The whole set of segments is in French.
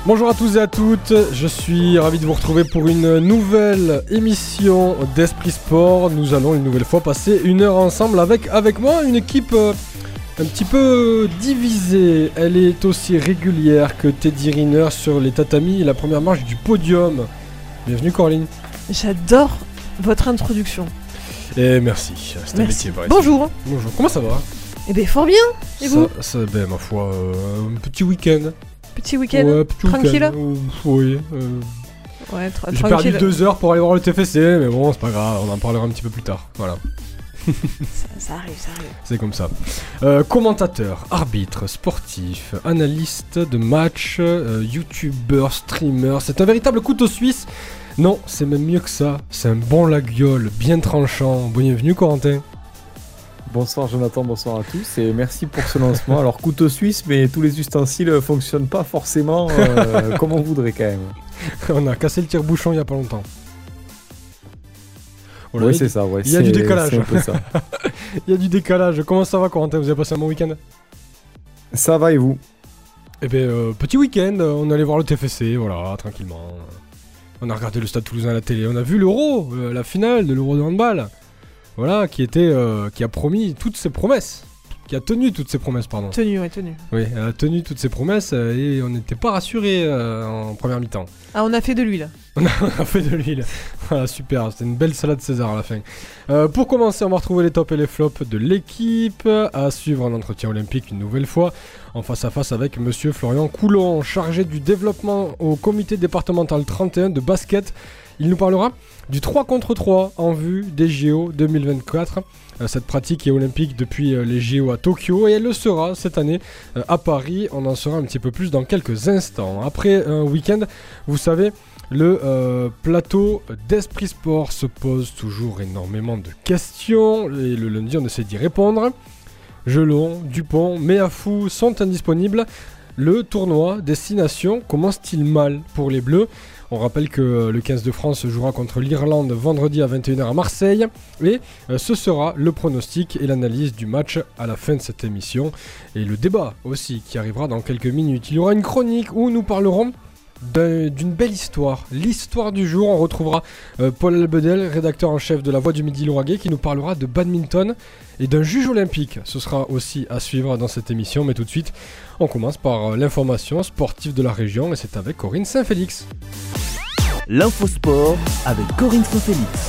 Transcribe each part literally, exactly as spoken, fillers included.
Bonjour à tous et à toutes, je suis ravi de vous retrouver pour une nouvelle émission d'Esprit Sport. Nous allons une nouvelle fois passer une heure ensemble avec, avec moi, une équipe euh, un petit peu divisée. Elle est aussi régulière que Teddy Riner sur les tatamis et la première marche du podium. Bienvenue Coraline. J'adore votre introduction. Et merci, c'est un métier vrai. Bonjour. Bonjour, comment ça va? Eh bien fort bien, et ça, vous? Ça, ben ma foi, euh, un petit week-end. Petit week-end, ouais, petit tranquille week-end. Euh, Oui. Euh, Ouais, tra- J'ai tranquille. perdu deux heures pour aller voir le T F C, mais bon, c'est pas grave, on en parlera un petit peu plus tard. Voilà, Ça, ça arrive, ça arrive. c'est comme ça. Euh, commentateur, arbitre, sportif, analyste de match, euh, youtubeur, streamer, c'est un véritable couteau suisse. Non, c'est même mieux que ça, c'est un bon laguiole, bien tranchant. Bienvenue Corentin. Bonsoir Jonathan, bonsoir à tous et merci pour ce lancement. Alors couteau suisse, mais tous les ustensiles ne fonctionnent pas forcément euh, comme on voudrait quand même. On a cassé le tire-bouchon il y a pas longtemps. Voilà, oui il- c'est ça, ouais, il y a du c'est- décalage. c'est un peu ça. Il y a du décalage. Comment ça va Corentin? Vous avez passé un bon week-end? Ça va et vous? Eh bien, euh, petit week-end, euh, on allait voir le T F C, voilà, tranquillement. On a regardé le Stade Toulousain à la télé, on a vu l'Euro, euh, la finale de l'Euro de handball. Voilà, qui était, euh, qui a promis toutes ses promesses. Qui a tenu toutes ses promesses, pardon. Tenu, ouais, tenu. Oui, elle a tenu toutes ses promesses euh, et on n'était pas rassurés euh, en première mi-temps. Ah, on a fait de l'huile. On a, on a fait de l'huile. Voilà, super, c'était une belle salade César à la fin. Euh, pour commencer, on va retrouver les tops et les flops de l'équipe. À suivre un entretien olympique une nouvelle fois, en face à face avec monsieur Florian Coulon, chargé du développement au comité départemental trente et un de basket. Il nous parlera du trois contre trois en vue des J O deux mille vingt-quatre. Euh, cette pratique est olympique depuis euh, les J O à Tokyo et elle le sera cette année euh, à Paris. On en saura un petit peu plus dans quelques instants. Après un week-end, vous savez, le euh, plateau d'Esprit Sport se pose toujours énormément de questions et le lundi on essaie d'y répondre. Gelon, Dupont, Meafou sont indisponibles. Le tournoi Destination commence-t-il mal pour les Bleus? On rappelle que le quinze de France jouera contre l'Irlande vendredi à vingt et une heures à Marseille. Et euh, ce sera le pronostic et l'analyse du match à la fin de cette émission. Et le débat aussi qui arrivera dans quelques minutes. Il y aura une chronique où nous parlerons d'un- d'une belle histoire. L'histoire du jour, on retrouvera euh, Paul Albedel, rédacteur en chef de La Voix du Midi Lauragais, qui nous parlera de badminton et d'un juge olympique. Ce sera aussi à suivre dans cette émission. Mais tout de suite, on commence par euh, l'information sportive de la région et c'est avec Corinne Saint-Félix. L'infosport avec Corinne Saint-Félix.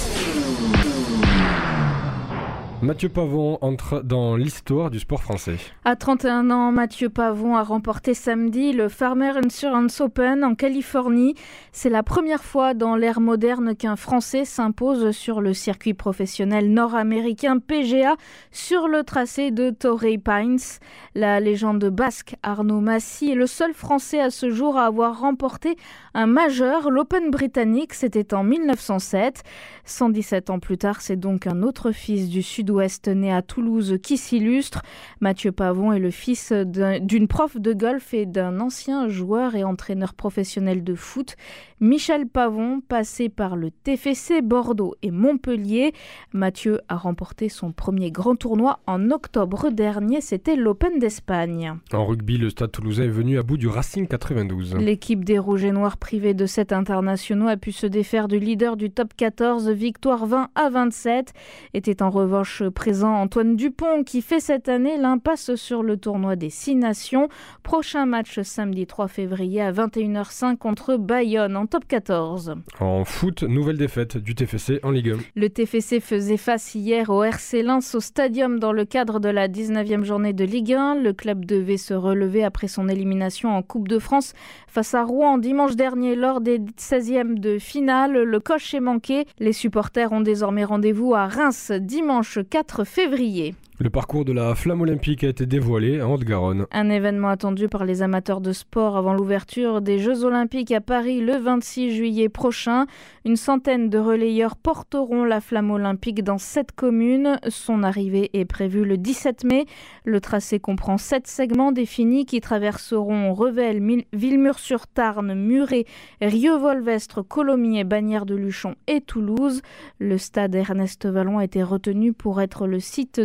Mathieu Pavon entre dans l'histoire du sport français. À trente et un ans, Mathieu Pavon a remporté samedi le Farmer Insurance Open en Californie. C'est la première fois dans l'ère moderne qu'un Français s'impose sur le circuit professionnel nord-américain P G A sur le tracé de Torrey Pines. La légende basque Arnaud Massy est le seul Français à ce jour à avoir remporté un majeur. L'Open britannique, c'était en mille neuf cent sept. cent dix-sept ans plus tard, c'est donc un autre fils du Sud-Ouest né à Toulouse qui s'illustre. Mathieu Pavon est le fils d'un- d'une prof de golf et d'un ancien joueur et entraîneur professionnel de foot. Michel Pavon, passé par le T F C Bordeaux et Montpellier. Mathieu a remporté son premier grand tournoi en octobre dernier, c'était l'Open d'Espagne. En rugby, le Stade Toulousain est venu à bout du Racing quatre-vingt-douze. L'équipe des Rouges et Noirs privée de sept internationaux a pu se défaire du leader du top quatorze, victoire vingt à vingt-sept. Était en revanche présent Antoine Dupont qui fait cette année l'impasse sur le tournoi des Six Nations. Prochain match samedi trois février à vingt et une heures cinq contre Bayonne en top quatorze. En foot, nouvelle défaite du T F C en Ligue un. Le T F C faisait face hier au R C Lens au Stadium dans le cadre de la dix-neuvième journée de Ligue un. Le club devait se relever après son élimination en Coupe de France face à Rouen dimanche dernier lors des seizièmes de finale. Le coche est manqué. Les supporters ont désormais rendez-vous à Reims dimanche quatre février. Le parcours de la flamme olympique a été dévoilé en Haute-Garonne. Un événement attendu par les amateurs de sport avant l'ouverture des Jeux Olympiques à Paris le vingt-six juillet prochain. Une centaine de relayeurs porteront la flamme olympique dans sept communes. Son arrivée est prévue le dix-sept mai. Le tracé comprend sept segments définis qui traverseront Revel, Villemur-sur-Tarn, Muret, Rieux-Volvestre, Colomiers, Bagnères-de-Luchon et Toulouse. Le stade Ernest Vallon a été retenu pour être le site de célébration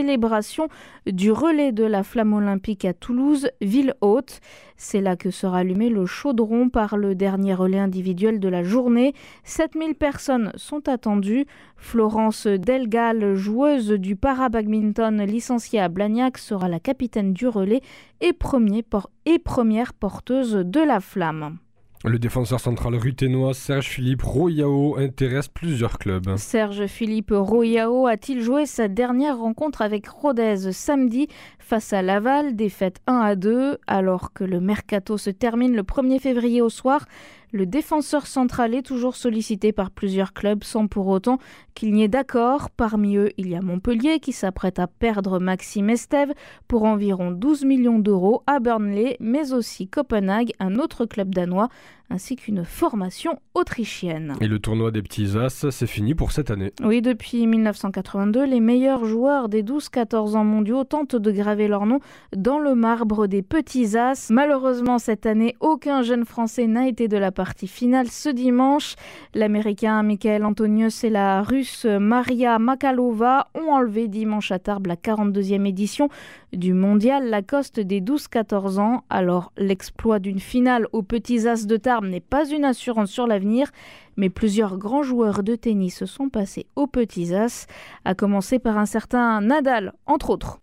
célébration du relais de la flamme olympique à Toulouse, ville haute. C'est là que sera allumé le chaudron par le dernier relais individuel de la journée. sept mille personnes sont attendues. Florence Delgal, joueuse du para-badminton licenciée à Blagnac, sera la capitaine du relais et, premier por- et première porteuse de la flamme. Le défenseur central ruténois Serge-Philippe Royao intéresse plusieurs clubs. Serge-Philippe Royao a-t-il joué sa dernière rencontre avec Rodez samedi face à Laval, défaite un à deux, alors que le mercato se termine le premier février au soir. Le défenseur central est toujours sollicité par plusieurs clubs sans pour autant qu'il n'y ait d'accord. Parmi eux, il y a Montpellier qui s'apprête à perdre Maxime Estève pour environ douze millions d'euros à Burnley, mais aussi Copenhague, un autre club danois, ainsi qu'une formation autrichienne. Et le tournoi des petits As, c'est fini pour cette année. Oui, depuis dix-neuf cent quatre-vingt-deux, les meilleurs joueurs des douze quatorze ans mondiaux tentent de graver leur nom dans le marbre des petits As. Malheureusement, cette année, aucun jeune Français n'a été de la partie finale ce dimanche. L'Américain Michael Antonius et la Russe Maria Makalova ont enlevé dimanche à Tarbes la quarante-deuxième édition du mondial Lacoste des douze quatorze ans. Alors, l'exploit d'une finale aux petits As de Tarbes n'est pas une assurance sur l'avenir, mais plusieurs grands joueurs de tennis se sont passés aux petits As, à commencer par un certain Nadal, entre autres.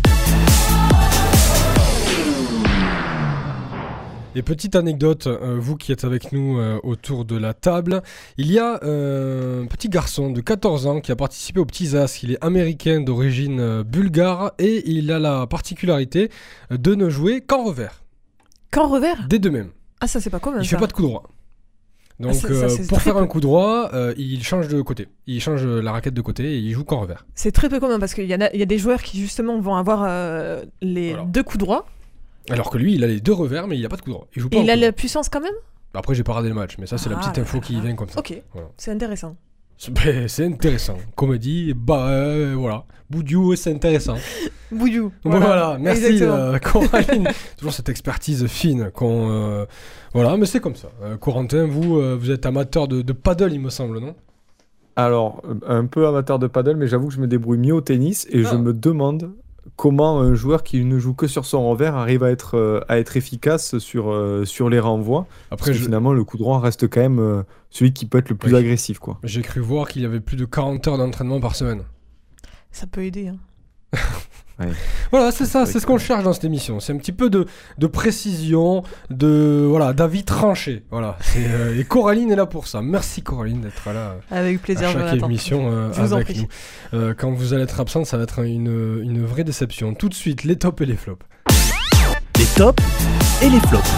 Et petite anecdote, euh, vous qui êtes avec nous euh, autour de la table, il y a euh, un petit garçon de quatorze ans qui a participé aux petits As. Il est américain d'origine euh, bulgare et il a la particularité de ne jouer qu'en revers. Qu'en revers ? Des deux mêmes. Ah, ça, c'est pas commun. Il ça. fait pas de coup droit. Donc Ah, ça, ça, euh, c'est pour très faire peu. un coup droit, euh, il change de côté. Il change la raquette de côté et il joue qu'en revers. C'est très peu commun parce qu'il y, en a- il y a des joueurs qui, justement, vont avoir euh, les Voilà. deux coups droits. Alors que lui, il a les deux revers, mais il a pas de coup droit. Il joue pas Et en il a coup la droit. puissance quand même ? Après, j'ai pas regardé le match, mais ça, c'est la Ah petite là info là qui là. vient comme ça. Ok, Voilà. c'est intéressant. C'est, ben, c'est intéressant. Comédie, bah euh, voilà. Boudiou, c'est intéressant. Bouillou. Voilà, merci exactement. euh, Coraline. Toujours cette expertise fine qu'on, euh, voilà, mais c'est comme ça. Euh, Corentin, vous, euh, vous êtes amateur de, de paddle, il me semble, non ? Alors, euh, un peu amateur de paddle, mais j'avoue que je me débrouille mieux au tennis et Ah. je me demande comment un joueur qui ne joue que sur son revers arrive à être, euh, à être efficace sur, euh, sur les renvois. Parce Après, que je- finalement, le coup droit reste quand même euh, celui qui peut être le plus Oui. agressif, quoi. j'ai cru voir qu'il y avait plus de quarante heures d'entraînement par semaine. Ça peut aider. Hein. Voilà, c'est ça, C'est c'est ce qu'on cherche dans cette émission. C'est un petit peu de, de précision, de voilà, d'avis tranché. Voilà. C'est, euh, et Coraline est là pour ça. Merci Coraline d'être là euh, Avec plaisir, à chaque Jonathan. émission euh, Je vous en avec prie. nous. Euh, quand vous allez être absente, ça va être une, une vraie déception. Tout de suite, les tops et les flops. Les tops et les flops.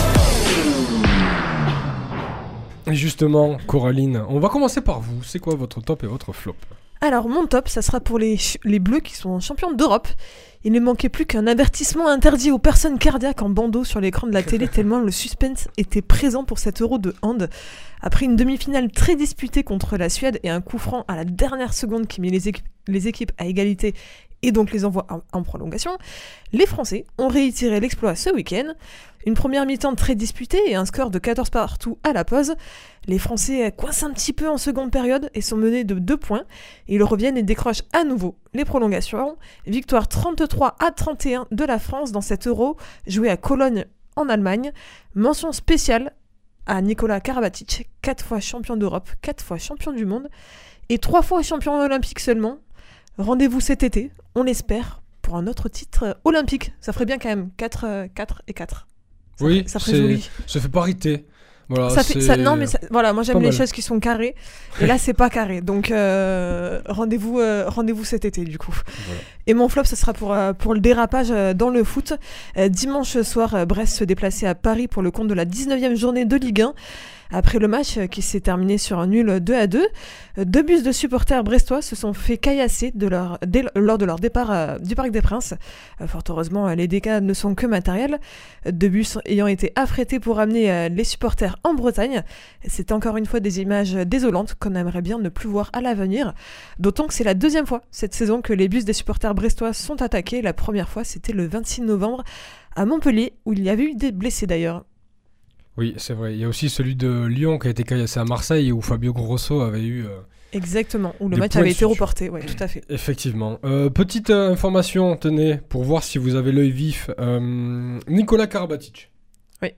Et justement, Coraline, on va commencer par vous. C'est quoi votre top et votre flop ? Alors, mon top, ça sera pour les, ch- les Bleus qui sont champions d'Europe. Il ne manquait plus qu'un avertissement interdit aux personnes cardiaques en bandeau sur l'écran de la télé, tellement le suspense était présent pour cet Euro de hand. Après une demi-finale très disputée contre la Suède et un coup franc à la dernière seconde qui met les, équ- les équipes à égalité et donc les envoie en, en prolongation, les Français ont réitéré l'exploit ce week-end. Une première mi-temps très disputée et un score de quatorze partout à la pause. Les Français coincent un petit peu en seconde période et sont menés de deux points. Ils reviennent et décrochent à nouveau les prolongations. Victoire trente-trois à trente et un de la France dans cet Euro joué à Cologne en Allemagne. Mention spéciale à Nicolas Karabatic, quatre fois champion d'Europe, quatre fois champion du monde et trois fois champion olympique seulement. Rendez-vous cet été, on l'espère, pour un autre titre olympique. Ça ferait bien quand même, quatre, quatre et quatre. Ça Oui, ferait- ça ferait c'est- joli. Ça fait parité. Voilà, Ça fait, c'est- ça- non mais ça- voilà, moi j'aime pas les mal. choses qui sont carrées et là c'est pas carré, donc euh, rendez-vous, euh, rendez-vous cet été du coup. Voilà. Et mon flop, ça sera pour, euh, pour le dérapage euh, dans le foot. Euh, dimanche soir, euh, Brest se déplaçait à Paris pour le compte de la dix-neuvième journée de Ligue un. Après le match euh, qui s'est terminé sur un nul deux à deux, euh, deux bus de supporters brestois se sont fait caillasser de leur, dès, lors de leur départ euh, du Parc des Princes. Euh, fort heureusement, euh, les dégâts ne sont que matériels. Euh, Deux bus ayant été affrétés pour amener euh, les supporters en Bretagne. C'est encore une fois des images désolantes qu'on aimerait bien ne plus voir à l'avenir. D'autant que c'est la deuxième fois cette saison que les bus des supporters brestois sont attaqués. La première fois, c'était le vingt-six novembre à Montpellier, où il y avait eu des blessés d'ailleurs. Oui, c'est vrai. Il y a aussi celui de Lyon qui a été caillassé à Marseille où Fabio Grosso avait eu... Euh, Exactement, où le des match points avait de été suture. reporté, ouais, tout à fait. Effectivement. Euh, petite euh, information, tenez, pour voir si vous avez l'œil vif. Euh, Nicolas Karabatic. Oui.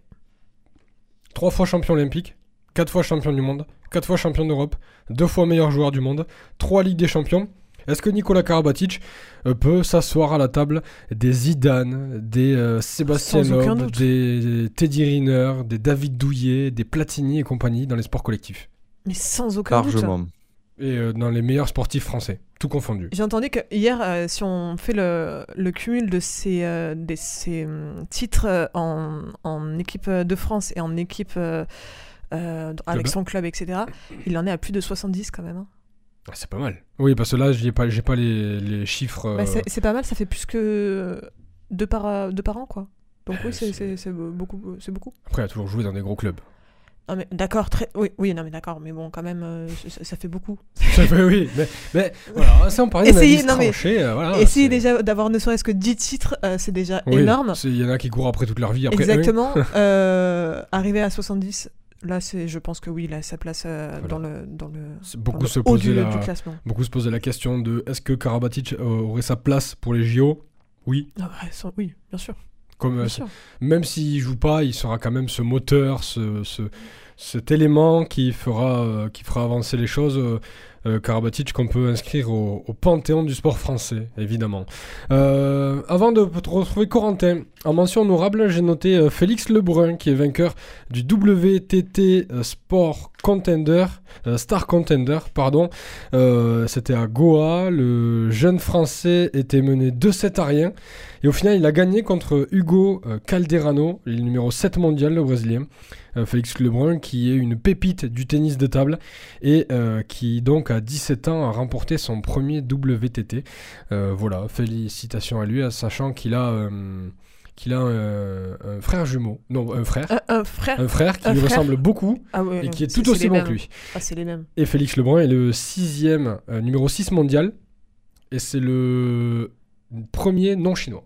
Trois fois champion olympique, quatre fois champion du monde, quatre fois champion d'Europe, deux fois meilleur joueur du monde, trois Ligues des Champions. Est-ce que Nicolas Karabatic euh, peut s'asseoir à la table des Zidane, des euh, Sébastien Sans aucun Loeb, doute. des Teddy Riner, des David Douillet, des Platini et compagnie dans les sports collectifs Mais sans aucun doute. Largement. et euh, dans les meilleurs sportifs français, tout confondu. J'ai entendu que hier, euh, si on fait le, le cumul de ces, euh, des, ces hum, titres euh, en, en équipe de France et en équipe euh, euh, avec son club, et cetera, il en est à plus de soixante-dix quand même. Hein. Ah, c'est pas mal. Oui, parce que là, j'ai pas, j'ai pas les, les chiffres. Bah, euh, c'est, c'est pas mal, ça fait plus que deux par, euh, deux par an, quoi. Donc Euh, oui, c'est, c'est- c'est, c'est beaucoup, c'est beaucoup. Après, il a toujours joué dans des gros clubs. Non mais d'accord, très, oui, oui, non mais d'accord, mais bon, quand même, euh, ça, ça fait beaucoup. Ça fait, oui, mais, mais voilà, ça on parlait Essayez- d'analyse non, mais tranchée, euh, voilà, Essayez c'est- déjà d'avoir ne serait-ce que dix titres, euh, c'est déjà Oui, énorme. c'est- Il y en a qui courent après toute leur vie. Après, Exactement. euh, arriver à soixante-dix, là, c'est, je pense que oui, là, sa place euh, Voilà. dans le, dans le, c'est dans beaucoup le se haut poser du, la, du classement. beaucoup se poser la question de est-ce que Karabatic euh, aurait sa place pour les J O? Oui. Ah ouais, sans- oui, bien sûr. Comme, Bien euh, sûr. même s'il joue pas, il sera quand même ce moteur, ce, ce, cet élément qui fera, euh, qui fera avancer les choses. Euh, euh, Karabatic qu'on peut inscrire au, au panthéon du sport français, évidemment. Euh, avant de te retrouver Corentin, en mention honorable, j'ai noté euh, Félix Lebrun, qui est vainqueur du W T T euh, Sport Contender, euh, Star Contender, pardon. Euh, C'était à Goa. Le jeune Français était mené deux sept à rien. Et au final, il a gagné contre Hugo euh, Calderano, le numéro sept mondial, le Brésilien. Euh, Félix Lebrun, qui est une pépite du tennis de table et euh, qui, donc, à dix-sept ans, a remporté son premier W T T. Euh, voilà, félicitations à lui, sachant qu'il a, euh, qu'il a un, un frère jumeau. Non, un frère. Un, un frère. Un frère qui un lui frère. ressemble beaucoup Ah ouais, et qui est c'est- tout c'est aussi les bon mêmes. que lui. Ah, c'est les mêmes. Et Félix Lebrun est le sixième, euh, numéro six mondial. Et c'est le premier non chinois.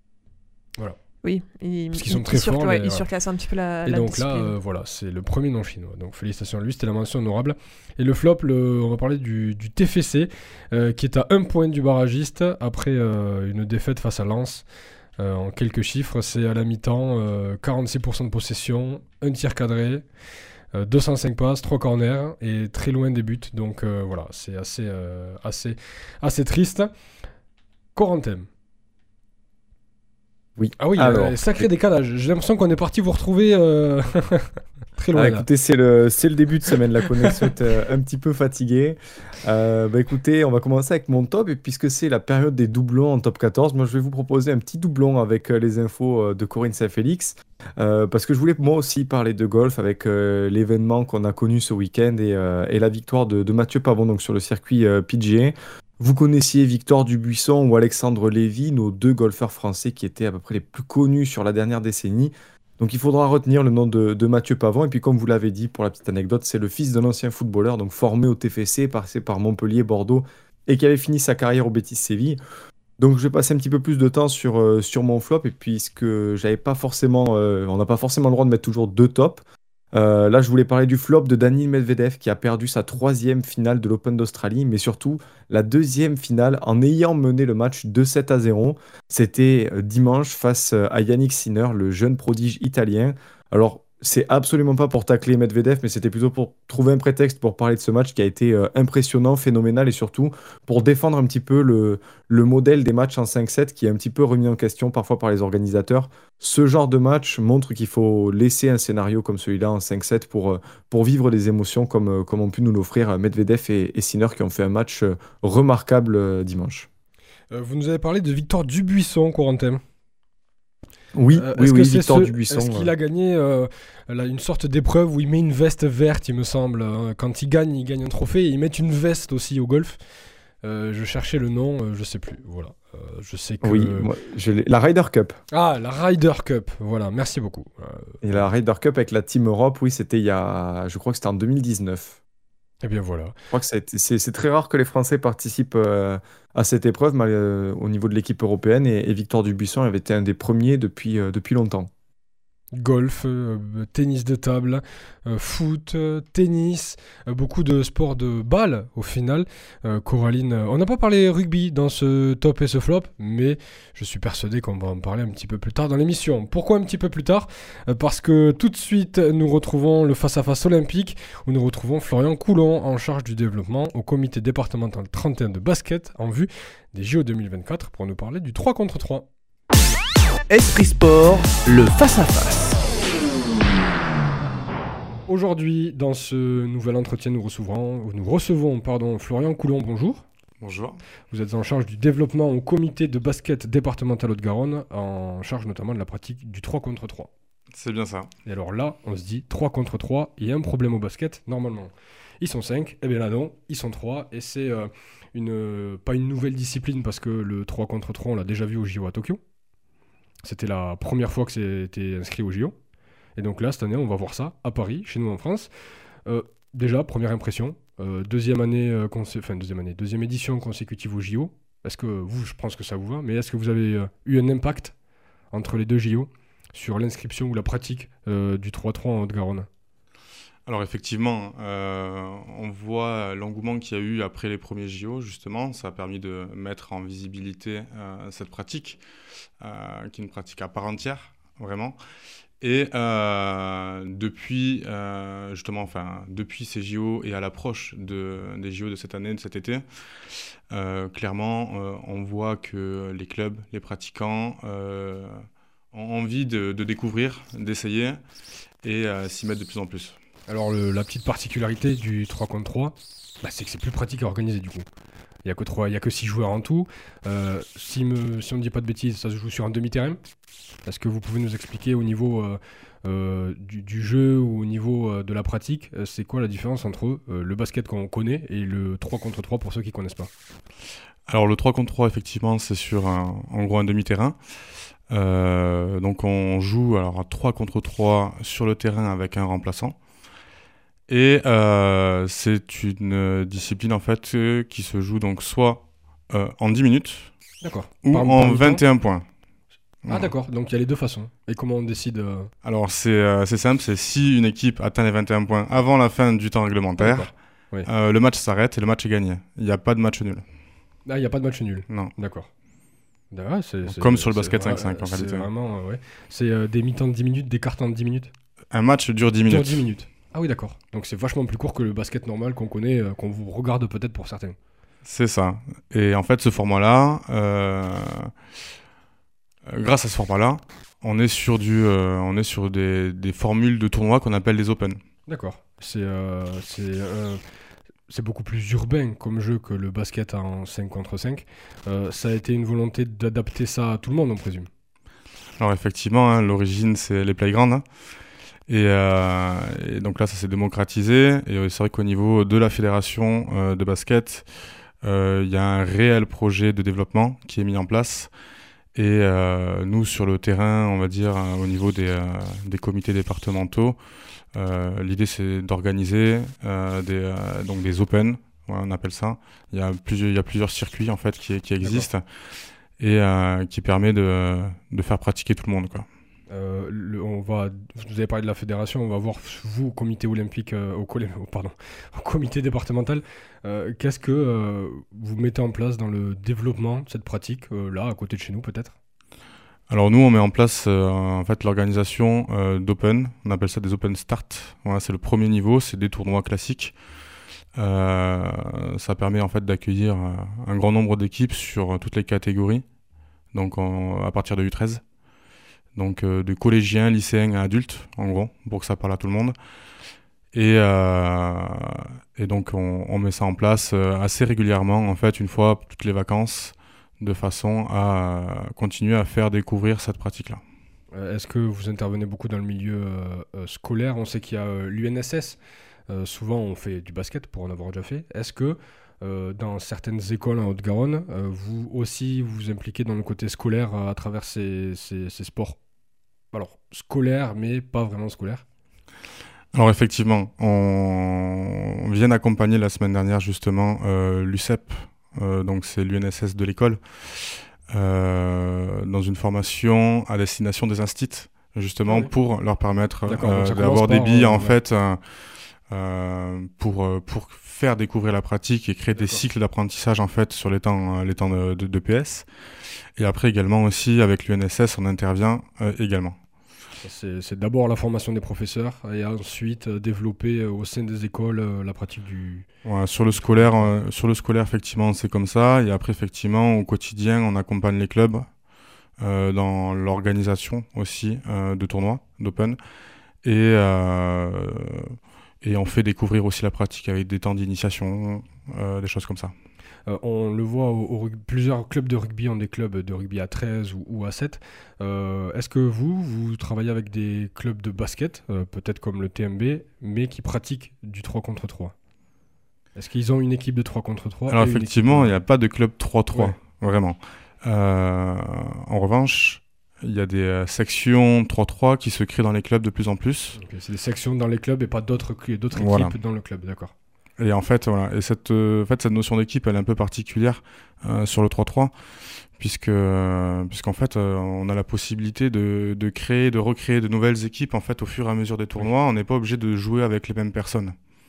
Oui, il, Parce qu'ils sont il- très il surclasse- forts, ouais, mais il voilà. surclasse un petit peu la, Et la donc discipline. là, euh, voilà, c'est le premier non chinois. Donc félicitations à lui, c'était la mention honorable. Et le flop, le- on va parler du, du T F C, euh, qui est à un point du barragiste après euh, une défaite face à Lens. Euh, en quelques chiffres, c'est à la mi-temps, euh, quarante-six pour cent de possession, un tir cadré, euh, deux cent cinq passes, trois corners et très loin des buts. Donc euh, voilà, c'est assez, euh, assez, assez triste. Corentin. Oui. Ah oui, Alors, euh, sacré décalage. J'ai l'impression qu'on est parti vous retrouver euh, très loin. Ah, là. écoutez, c'est le, c'est le début de semaine, la connexion est euh, un petit peu fatiguée. Euh, bah, écoutez, on va commencer avec mon top, et puisque c'est la période des doublons en top quatorze, moi je vais vous proposer un petit doublon avec euh, les infos euh, de Corinne Saint-Félix, euh, parce que je voulais moi aussi parler de golf avec euh, l'événement qu'on a connu ce week-end et, euh, et la victoire de, de Mathieu Pavon donc, sur le circuit euh, P G A. Vous connaissiez Victor Dubuisson ou Alexandre Lévy, nos deux golfeurs français qui étaient à peu près les plus connus sur la dernière décennie. Donc il faudra retenir le nom de, de Mathieu Pavon. Et puis comme vous l'avez dit, pour la petite anecdote, c'est le fils d'un ancien footballeur, donc formé au T F C, passé par Montpellier, Bordeaux, et qui avait fini sa carrière au Betis Séville. Donc je vais passer un petit peu plus de temps sur, euh, sur mon flop, et puisque j'avais pas forcément, euh, on n'a pas forcément le droit de mettre toujours deux tops. Euh, là, je voulais parler du flop de Daniil Medvedev qui a perdu sa troisième finale de l'Open d'Australie, mais surtout la deuxième finale en ayant mené le match deux sept à zéro. C'était euh, dimanche face euh, à Yannick Sinner, le jeune prodige italien. Alors, c'est absolument pas pour tacler Medvedev, mais c'était plutôt pour trouver un prétexte pour parler de ce match qui a été euh, impressionnant, phénoménal, et surtout pour défendre un petit peu le, le modèle des matchs en cinq sept qui est un petit peu remis en question parfois par les organisateurs. Ce genre de match montre qu'il faut laisser un scénario comme celui-là en cinq sept pour, euh, pour vivre des émotions comme, euh, comme ont pu nous l'offrir Medvedev et, et Sinner qui ont fait un match euh, remarquable euh, dimanche. Euh, vous nous avez parlé de Victor Dubuisson, Corentin. Oui, Euh, oui, est-ce oui, que c'est Victor ce- Dubuisson. Est-ce qu'il euh, a gagné euh, là, une sorte d'épreuve où il met une veste verte, il me semble. hein. Quand il gagne, il gagne un trophée et ils mettent une veste aussi au golf. Euh, je cherchais le nom, euh, je sais plus. Voilà. Euh, je sais que. Oui, moi, je l'ai- la Ryder Cup. Ah, la Ryder Cup. Voilà, merci beaucoup. Euh, Et la Ryder Cup avec la Team Europe, oui, c'était il y a, je crois que c'était en deux mille dix-neuf. et bien voilà. Je crois que ça a été- c'est c'est très rare que les Français participent euh, à cette épreuve mal- euh, au niveau de l'équipe européenne, et, et Victor Dubuisson avait été un des premiers depuis, euh, depuis longtemps. Golf, euh, tennis de table, euh, foot, euh, tennis, euh, beaucoup de sports de balle au final. Euh, Coraline, euh, on n'a pas parlé rugby dans ce top et ce flop, mais je suis persuadé qu'on va en parler un petit peu plus tard dans l'émission. Pourquoi un petit peu plus tard ? Euh, Parce que tout de suite, nous retrouvons le face-à-face olympique, où nous retrouvons Florian Coulon en charge du développement au comité départemental trente et un de basket en vue des J O deux mille vingt-quatre pour nous parler du trois contre trois. Esprit Sport, le face-à-face. Aujourd'hui, dans ce nouvel entretien, nous recevons, nous recevons pardon, Florian Coulon. Bonjour. Bonjour. Vous êtes en charge du développement au comité de basket départemental Haute-Garonne, en charge notamment de la pratique du trois contre trois. C'est bien ça. Et alors là, on se dit trois contre trois, il y a un problème au basket, normalement. Ils sont cinq, et bien là non, ils sont trois, et c'est euh, une, euh, pas une nouvelle discipline, parce que le trois contre trois, on l'a déjà vu au J O à Tokyo. C'était la première fois que c'était inscrit au J O. Et donc là, cette année, on va voir ça à Paris, chez nous en France. Euh, déjà, première impression, euh, deuxième année, euh, consé- enfin deuxième année, deuxième édition consécutive au J O. Est-ce que vous, je pense que ça vous va, mais est-ce que vous avez euh, eu un impact entre les deux J O sur l'inscription ou la pratique euh, du trois trois en Haute-Garonne ? Alors effectivement, euh, on voit l'engouement qu'il y a eu après les premiers J O, justement. Ça a permis de mettre en visibilité euh, cette pratique, euh, qui est une pratique à part entière, vraiment. Et euh, depuis, euh, justement, enfin, depuis ces J O et à l'approche de, des J O de cette année, de cet été, euh, clairement, euh, on voit que les clubs, les pratiquants euh, ont envie de, de découvrir, d'essayer et euh, s'y mettre de plus en plus. Alors le, la petite particularité du trois contre trois, bah, c'est que c'est plus pratique à organiser du coup. Il n'y a que trois, il y a que six joueurs en tout. Euh, si, me, si on ne dit pas de bêtises, ça se joue sur un demi-terrain. Est-ce que vous pouvez nous expliquer au niveau euh, euh, du, du jeu ou au niveau euh, de la pratique, euh, c'est quoi la différence entre euh, le basket qu'on connaît et le trois contre trois pour ceux qui ne connaissent pas ? Alors le trois contre trois, effectivement, c'est sur un, en gros un demi-terrain. Euh, donc on joue alors à trois contre trois sur le terrain avec un remplaçant. Et euh, c'est une discipline en fait euh, qui se joue donc soit euh, en dix minutes D'accord. ou Par- en par vingt et un points. Ah Voilà. d'accord, donc il y a les deux façons. Et comment on décide euh... Alors c'est, euh, c'est simple, c'est si une équipe atteint les vingt et un points avant la fin du temps réglementaire, D'accord. Oui. euh, le match s'arrête et le match est gagné. Il n'y a pas de match nul. Ah, il n'y a pas de match nul. Non. D'accord. Ah, c'est, c'est, Comme sur le c'est basket vrai, cinq cinq en c'est réalité. Vraiment, euh, ouais. C'est euh, des mi-temps de dix minutes, des cartons de dix minutes. Un match dure dix Dure minutes. dix minutes. Ah oui, d'accord. Donc c'est vachement plus court que le basket normal qu'on connaît, euh, qu'on vous regarde peut-être pour certains. C'est ça. Et en fait, ce format-là, euh, euh, grâce à ce format-là, on est sur, du, euh, on est sur des, des formules de tournois qu'on appelle les Open. D'accord. C'est, euh, c'est, euh, c'est beaucoup plus urbain comme jeu que le basket en cinq contre cinq. Euh, ça a été une volonté d'adapter ça à tout le monde, on présume. Alors effectivement, hein, l'origine, c'est les playgrounds. Hein. Et, euh, et donc là, ça s'est démocratisé. Et euh, c'est vrai qu'au niveau de la fédération euh, de basket, il euh, y a un réel projet de développement qui est mis en place. Et euh, nous, sur le terrain, on va dire, euh, au niveau des, euh, des comités départementaux, euh, l'idée, c'est d'organiser euh, des, euh, donc des Open, ouais, on appelle ça. Il y a plusieurs, il y a plusieurs circuits, en fait, qui, qui existent et euh, qui permet de, de faire pratiquer tout le monde, quoi. Euh, le, on va, vous avez parlé de la fédération, on va voir vous au comité olympique, euh, au, collè- oh, pardon, au comité départemental, euh, qu'est-ce que euh, vous mettez en place dans le développement de cette pratique, euh, là, à côté de chez nous peut-être ? Alors nous, on met en place euh, en fait l'organisation euh, d'Open, on appelle ça des Open Start. Voilà, c'est le premier niveau, c'est des tournois classiques. Euh, ça permet en fait d'accueillir euh, un grand nombre d'équipes sur toutes les catégories, donc en, à partir de U treize. Donc euh, de collégiens, lycéens à adultes, en gros, pour que ça parle à tout le monde. Et, euh, et donc on, on met ça en place euh, assez régulièrement, en fait, une fois toutes les vacances, de façon à euh, continuer à faire découvrir cette pratique-là. Euh, Est-ce que vous intervenez beaucoup dans le milieu euh, euh, scolaire ? On sait qu'il y a euh, l'U N S S, euh, souvent on fait du basket pour en avoir déjà fait. Est-ce que euh, dans certaines écoles en Haute-Garonne, euh, vous aussi vous vous impliquez dans le côté scolaire euh, à travers ces, ces, ces sports ? Alors, scolaire, mais pas vraiment scolaire. Alors effectivement, on, on vient d'accompagner la semaine dernière justement euh, l'U C E P, euh, donc c'est l'U N S S de l'école, euh, dans une formation à destination des instits, justement Ah oui. pour leur permettre D'accord, euh, donc ça d'avoir commence des par, billes euh, en ouais. fait euh, euh, pour euh, pour faire découvrir la pratique et créer des D'accord. cycles d'apprentissage en fait sur les temps euh, les temps de, de, de P S. Et après également aussi avec l'U N S S on intervient euh, également. C'est, c'est d'abord la formation des professeurs et ensuite euh, développer euh, au sein des écoles euh, la pratique du... Ouais, sur le scolaire, euh, sur le scolaire effectivement c'est comme ça. Et après effectivement au quotidien on accompagne les clubs euh, dans l'organisation aussi euh, de tournois d'Open et euh, et on fait découvrir aussi la pratique avec des temps d'initiation, euh, des choses comme ça. Euh, on le voit au, au rugby, plusieurs clubs de rugby ont des clubs de rugby à treize ou, ou à sept. Euh, est-ce que vous, vous travaillez avec des clubs de basket, euh, peut-être comme le T M B, mais qui pratiquent du trois contre trois? Est-ce qu'ils ont une équipe de trois contre trois? Alors et une effectivement, il équipe n'y a pas de club trois trois, Ouais. vraiment. Euh, en revanche, il y a des euh, sections trois trois qui se créent dans les clubs de plus en plus. de... Ok, c'est des sections dans les clubs et pas d'autres, cl- d'autres Voilà. équipes dans le club, d'accord. Et en fait, voilà. Et cette, euh, en fait, cette notion d'équipe, elle est un peu particulière euh, sur le trois trois, puisque, euh, puisqu'en fait, euh, on a la possibilité de, de créer, de recréer de nouvelles équipes en fait au fur et à mesure des tournois. On n'est pas obligé de jouer avec les mêmes personnes.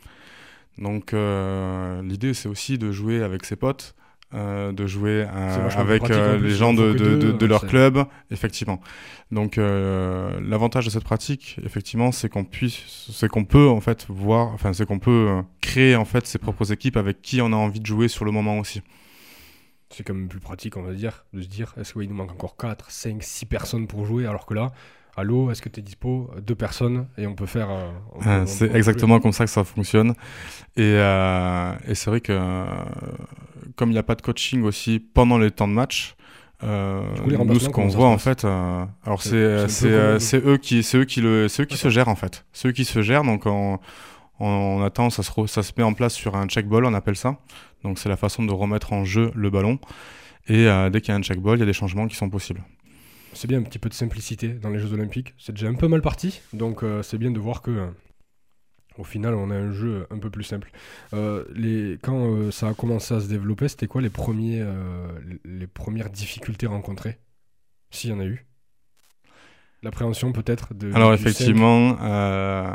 Donc, euh, l'idée, c'est aussi de jouer avec ses potes. Euh, de jouer euh, C'est vachement avec plus pratique, euh, en plus, les il gens en faut de, que de, deux, de, de euh, leur c'est- club, effectivement. Donc euh, l'avantage de cette pratique, effectivement, c'est qu'on puisse, c'est qu'on peut en fait voir, enfin c'est qu'on peut euh, créer en fait ses propres équipes avec qui on a envie de jouer sur le moment aussi. C'est quand même plus pratique, on va dire, de se dire, est-ce qu'il nous manque encore quatre, cinq, six personnes pour jouer, alors que là, allô, est-ce que tu es dispo? Deux personnes, et on peut faire... euh, on peut- Euh, on c'est peut exactement comme ça que ça fonctionne. Et, euh, et c'est vrai que euh, comme il n'y a pas de coaching aussi pendant les temps de match, euh, Du coup, les nous remplacements, ce qu'on comment ça voit se en passe fait, euh, alors C'est- c'est euh, c'est un c'est peu euh, comme- c'est eux qui c'est eux qui le c'est eux qui se D'accord. gèrent en fait, c'est eux qui se gèrent. Donc on, on, on attend, ça se re- ça se met en place sur un check ball, on appelle ça. Donc c'est la façon de remettre en jeu le ballon. Et euh, dès qu'il y a un check ball, il y a des changements qui sont possibles. C'est bien un petit peu de simplicité dans les Jeux Olympiques. C'est déjà un peu mal parti, donc euh, c'est bien de voir que, euh, au final, on a un jeu un peu plus simple. Euh, les... Quand euh, ça a commencé à se développer, c'était quoi les, premiers, euh, les premières difficultés rencontrées? S'il y en a eu. L'appréhension peut-être de... Alors du cinq. effectivement, euh,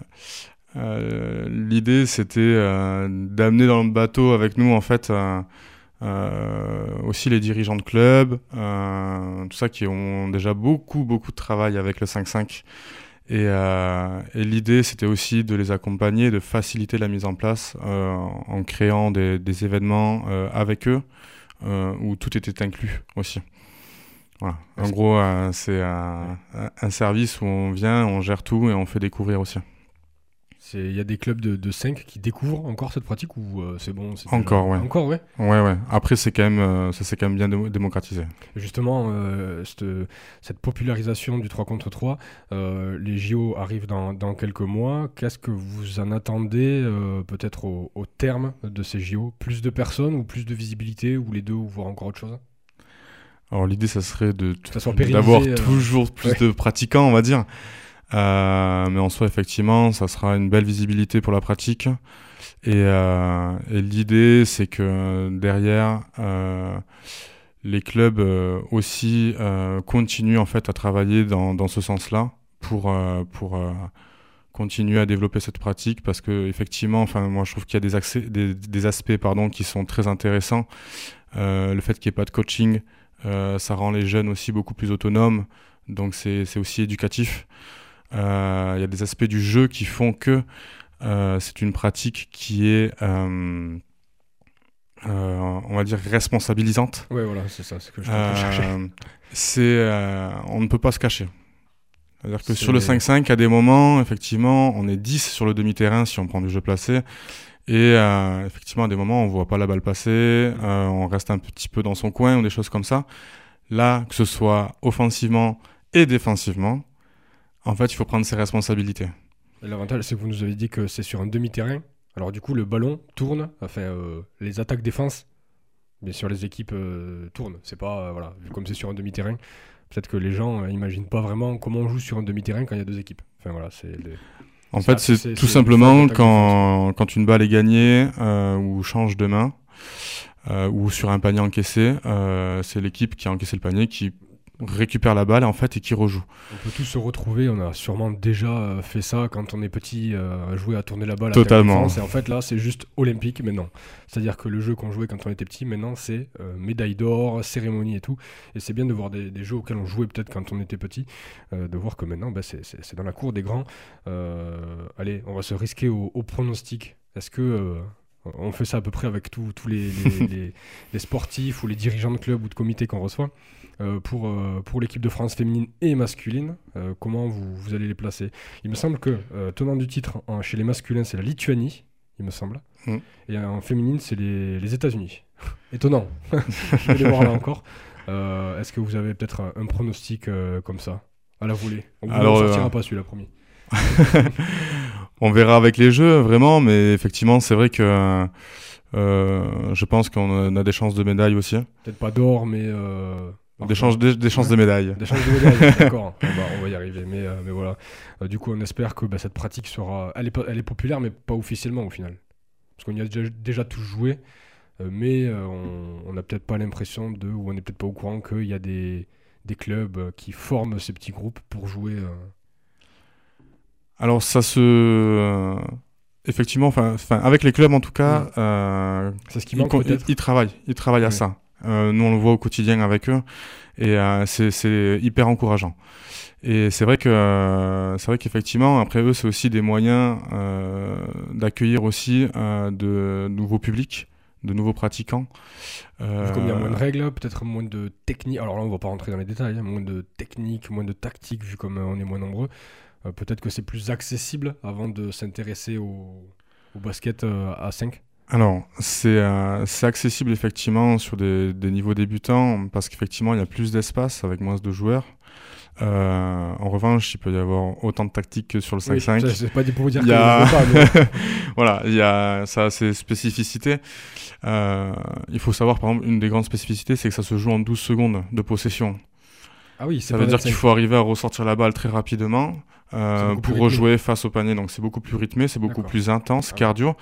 euh, l'idée c'était euh, d'amener dans le bateau avec nous en fait euh, euh, aussi les dirigeants de club, euh, tout ça qui ont déjà beaucoup beaucoup de travail avec le cinq cinq. Et, euh, et l'idée c'était aussi de les accompagner, de faciliter la mise en place euh, en créant des, des événements euh, avec eux euh, où tout était inclus aussi. Voilà. En Est-ce- gros, euh, c'est un, un service où on vient, on gère tout et on fait découvrir aussi. C'est- Il y a des clubs de, de cinq qui découvrent encore cette pratique ou euh, c'est bon c'est déjà- Encore, ouais. Encore, ouais. Ouais, ouais. Après, c'est quand même, euh, ça s'est quand même bien démo- démocratisé. Justement, euh, cette, cette popularisation du trois contre trois, euh, les J O arrivent dans, dans quelques mois. Qu'est-ce que vous en attendez euh, peut-être au, au terme de ces J O? Plus de personnes ou plus de visibilité ou les deux ou voire encore autre chose? Alors, l'idée, ça serait de, ça soit pérennisé, d'avoir euh, toujours plus ouais. de pratiquants, on va dire. Euh, mais en soi, effectivement, ça sera une belle visibilité pour la pratique. Et, euh, et l'idée, c'est que derrière, euh, les clubs euh, aussi euh, continuent en fait à travailler dans, dans ce sens-là pour, euh, pour euh, continuer à développer cette pratique parce que effectivement, enfin, moi, je trouve qu'il y a des, accès, des, des aspects pardon, qui sont très intéressants. Euh, le fait qu'il n'y ait pas de coaching, euh, ça rend les jeunes aussi beaucoup plus autonomes. Donc, c'est, c'est aussi éducatif. Il euh, y a des aspects du jeu qui font que euh, c'est une pratique qui est, euh, euh, on va dire, responsabilisante. Ouais, voilà, c'est ça, c'est ce que je suis en train de chercher. Euh, c'est, euh, on ne peut pas se cacher. C'est-à-dire que C'est- sur le cinq cinq, à des moments, effectivement, on est dix sur le demi-terrain si on prend du jeu placé. Et euh, effectivement, à des moments, on ne voit pas la balle passer, euh, on reste un petit peu dans son coin ou des choses comme ça. Là, que ce soit offensivement et défensivement, en fait, il faut prendre ses responsabilités. Et l'avantage, c'est que vous nous avez dit que c'est sur un demi-terrain. Alors du coup, le ballon tourne, enfin, euh, les attaques-défense, bien sûr, les équipes euh, tournent. C'est pas, euh, voilà, vu comme c'est sur un demi-terrain, peut-être que les gens n'imaginent pas vraiment comment on joue sur un demi-terrain quand il y a deux équipes. Enfin voilà, c'est... Les... En Ça, fait, c'est, c'est- tout c'est simplement une phase quand, quand une balle est gagnée euh, ou change de main euh, ou sur un panier encaissé, euh, c'est l'équipe qui a encaissé le panier qui récupère la balle en fait et qui rejoue. On peut tous se retrouver, on a sûrement déjà euh, fait ça quand on est petit, euh, à jouer à tourner la balle à Totalement. défense, et en fait là c'est juste olympique maintenant. C'est-à-dire que le jeu qu'on jouait quand on était petit, maintenant c'est euh, médaille d'or, cérémonie et tout. Et c'est bien de voir des, des jeux auxquels on jouait peut-être quand on était petit, euh, de voir que maintenant bah, c'est, c'est, c'est dans la cour des grands. Euh, allez, on va se risquer au, au pronostic. Est-ce que... Euh, on fait ça à peu près avec tous les, les, les, les sportifs ou les dirigeants de clubs ou de comités qu'on reçoit. Euh, pour, euh, pour l'équipe de France féminine et masculine, euh, comment vous, vous allez les placer? Il me semble que euh, tenant du titre en, chez les masculins, c'est la Lituanie, il me semble. Mm. Et en féminine, c'est les, les États-Unis. Étonnant. Je vais les voir là encore. Euh, est-ce que vous avez peut-être un, un pronostic euh, comme ça, à la volée? On ne sortira euh... pas celui-là, promis. On verra avec les jeux, vraiment, mais effectivement, c'est vrai que euh, je pense qu'on a des chances de médaille aussi. Peut-être pas d'or, mais... Euh... Des, chances, des, des chances de médaille. Des chances de médaille, d'accord. On va, on va y arriver. Mais, euh, mais voilà. Euh, du coup, on espère que bah, cette pratique sera... Elle est, elle est populaire, mais pas officiellement au final. Parce qu'on y a déjà, déjà tous joué, euh, mais euh, on n'a peut-être pas l'impression de... Ou on n'est peut-être pas au courant qu'il y a des, des clubs qui forment ces petits groupes pour jouer... Euh... Alors, ça se... Euh, effectivement, enfin, avec les clubs en tout cas, mmh. euh, c'est ce qui manque ils, peut-être. Ils, ils travaillent, ils travaillent oui. à ça. Euh, nous on le voit au quotidien avec eux et euh, c'est, c'est hyper encourageant et c'est vrai que euh, c'est vrai qu'effectivement après eux c'est aussi des moyens euh, d'accueillir aussi euh, de nouveaux publics, de nouveaux pratiquants. Euh... Comme il y a moins de règles, peut-être moins de technique, alors là on va pas rentrer dans les détails, hein, moins de technique, moins de tactique vu comme euh, on est moins nombreux, euh, peut-être que c'est plus accessible avant de s'intéresser au, au basket euh, à cinq. Alors, c'est, euh, c'est accessible effectivement sur des, des niveaux débutants parce qu'effectivement, il y a plus d'espace avec moins de joueurs. Euh, en revanche, il peut y avoir autant de tactiques que sur le cinq cinq. Oui, c'est pas dit pour vous dire il que a... je veux pas. Mais... voilà, il y a ça a ses spécificités. Euh, il faut savoir, par exemple, une des grandes spécificités, c'est que ça se joue en douze secondes de possession. Ah oui, c'est ça veut dire qu'il faut arriver à ressortir la balle très rapidement. Euh, pour rejouer face au panier, donc c'est beaucoup plus rythmé, c'est beaucoup D'accord. plus intense, ah, cardio,